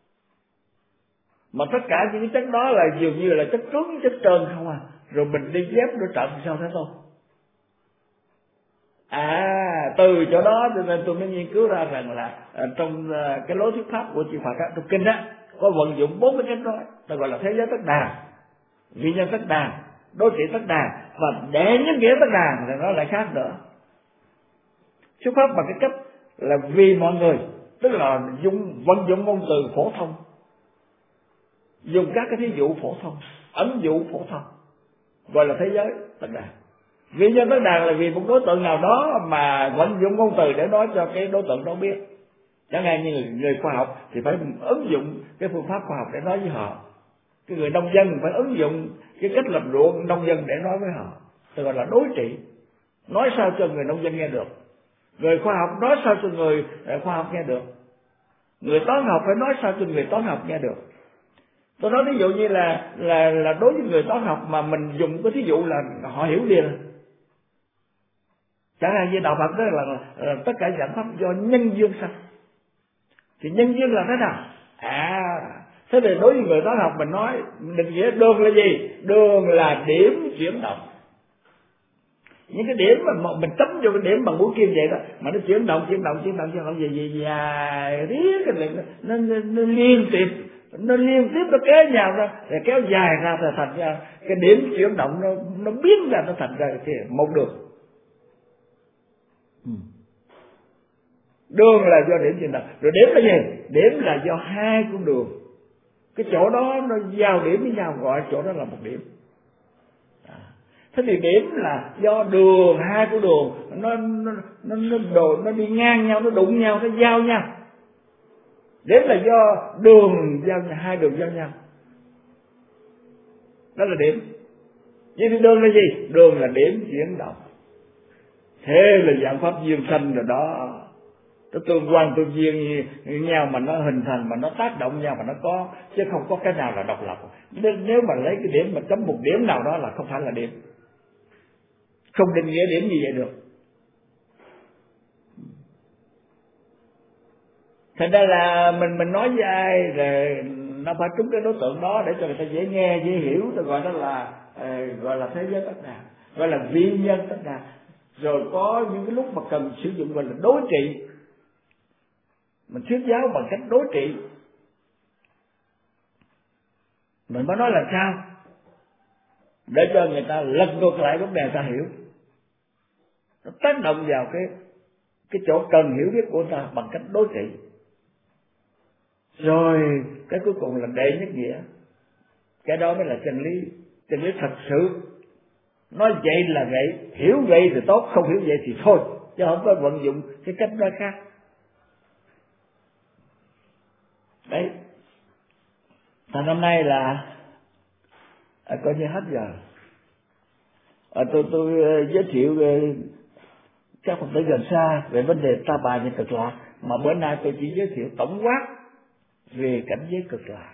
Mà tất cả những cái chất đó là dường như là chất cứng, chất trơn không à. Rồi mình đi dép đôi trận thì sao Thế Tôn? Từ chỗ đó cho nên tôi mới nghiên cứu ra rằng là trong cái lối thuyết pháp của chư Phật trong kinh á, có vận dụng 4 cái cách nói, ta gọi là thế giới tất đàn, vị nhân tất đàn, đối trị tất đàn, và đệ nhất nghĩa tất đàn thì nó lại khác nữa. Xuất phát bằng cái cách là vì mọi người, tức là vận dụng ngôn từ phổ thông, dùng các cái thí dụ phổ thông, ẩn dụ phổ thông, gọi là thế giới tất đàn. Vị nhân tất đàn là vì một đối tượng nào đó mà vận dụng ngôn từ để nói cho cái đối tượng đó biết. Chẳng hạn như người khoa học thì phải ứng dụng cái phương pháp khoa học để nói với họ. Cái người nông dân phải ứng dụng cái cách làm ruộng nông dân để nói với họ. Tôi gọi là đối trị. Nói sao cho người nông dân nghe được. Người khoa học nói sao cho người khoa học nghe được. Người toán học phải nói sao cho người toán học nghe được. Tôi nói ví dụ như là đối với người toán học mà mình dùng cái thí dụ là họ hiểu liền. Chẳng hạn như đạo Phật đó là tất cả dạng pháp do nhân duyên sanh. Thì nhân duyên là thế nào? Thế thì đối với người toán học mình nói định nghĩa đường là gì? Đường là điểm chuyển động. Những cái điểm mà mình chấm vô cái điểm bằng mũi kim vậy đó, mà nó chuyển động gì dài riết cái nó liên tiếp, nó kéo nhau ra, rồi kéo dài ra rồi thành ra cái điểm chuyển động nó biến ra, nó thành ra cái một đường. Đường là do điểm chuyển động, rồi điểm là gì? Điểm là do hai con đường, cái chỗ đó nó giao điểm với nhau, gọi chỗ đó là một điểm. Thế thì điểm là do đường, hai con đường nó đi ngang nhau, nó đụng nhau, nó giao nhau. Điểm là do đường giao nhau, hai đường giao nhau, đó là điểm. Vậy thì đường là gì? Đường là điểm chuyển động. Thế là dạng pháp duyên sanh rồi đó. Nó tương quan tương duyên nhau mà nó hình thành, mà nó tác động nhau mà nó có, chứ không có cái nào là độc lập. Nếu mà lấy cái điểm mà chấm một điểm nào đó là không phải là điểm, không định nghĩa điểm như vậy được. Thành ra là mình nói với ai rồi nó phải trúng cái đối tượng đó để cho người ta dễ nghe, dễ hiểu. Tôi gọi đó là gọi là thế giới tất đà, gọi là vi nhân tất đà. Rồi có những cái lúc mà cần sử dụng gọi là đối trị, mình thuyết giáo bằng cách đối trị. Mình mới nói là sao để cho người ta lật ngược lại vấn đề, người ta hiểu, nó tác động vào cái chỗ cần hiểu biết của người ta bằng cách đối trị. Rồi cái cuối cùng là đệ nhất nghĩa, cái đó mới là chân lý thật sự. Nói vậy là vậy, hiểu vậy thì tốt, không hiểu vậy thì thôi, chứ không có vận dụng cái cách nói khác. Đấy, thành năm nay là coi như hết giờ. Tôi giới thiệu các Phật tử gần xa về vấn đề Ta Bà và Cực Lạc, mà bữa nay tôi chỉ giới thiệu tổng quát về cảnh giới Cực Lạc.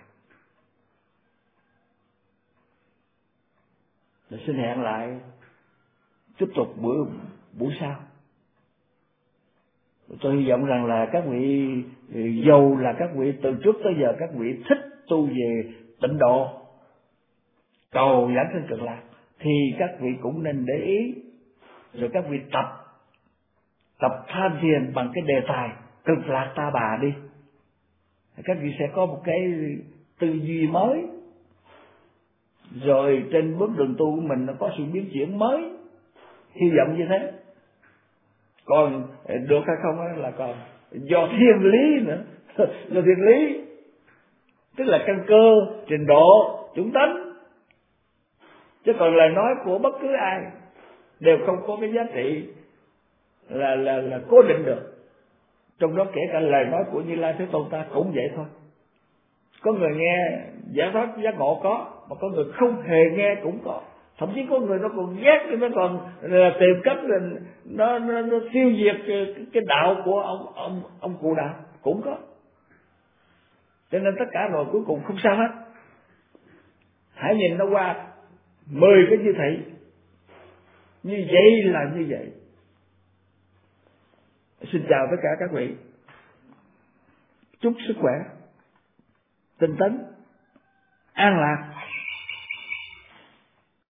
Rồi xin hẹn lại tiếp tục buổi sau. Tôi hy vọng rằng là các vị, dầu là các vị từ trước tới giờ các vị thích tu về tịnh độ, cầu giảng sinh Cực Lạc, thì các vị cũng nên để ý, rồi các vị tập tham thiền bằng cái đề tài Cực Lạc Ta Bà đi. Các vị sẽ có một cái tư duy mới, rồi trên bước đường tu của mình nó có sự biến chuyển mới, hy vọng như thế. Còn được hay không là còn do thiên lý nữa. Do thiên lý, tức là căn cơ, trình độ, chủng tánh. Chứ còn lời nói của bất cứ ai đều không có cái giá trị là cố định được. Trong đó kể cả lời nói của Như Lai Thế Tôn ta cũng vậy thôi. Có người nghe giải thoát giác ngộ có, mà có người không hề nghe cũng có. Thậm chí có người nó còn ghét, nó còn tìm cách nó tiêu diệt cái đạo của ông cụ đạo cũng có. Cho nên tất cả rồi cuối cùng không sao hết. Hãy nhìn nó qua 10 cái như thị, như vậy là như vậy. Xin chào tất cả các vị, chúc sức khỏe, tinh tấn, an lạc.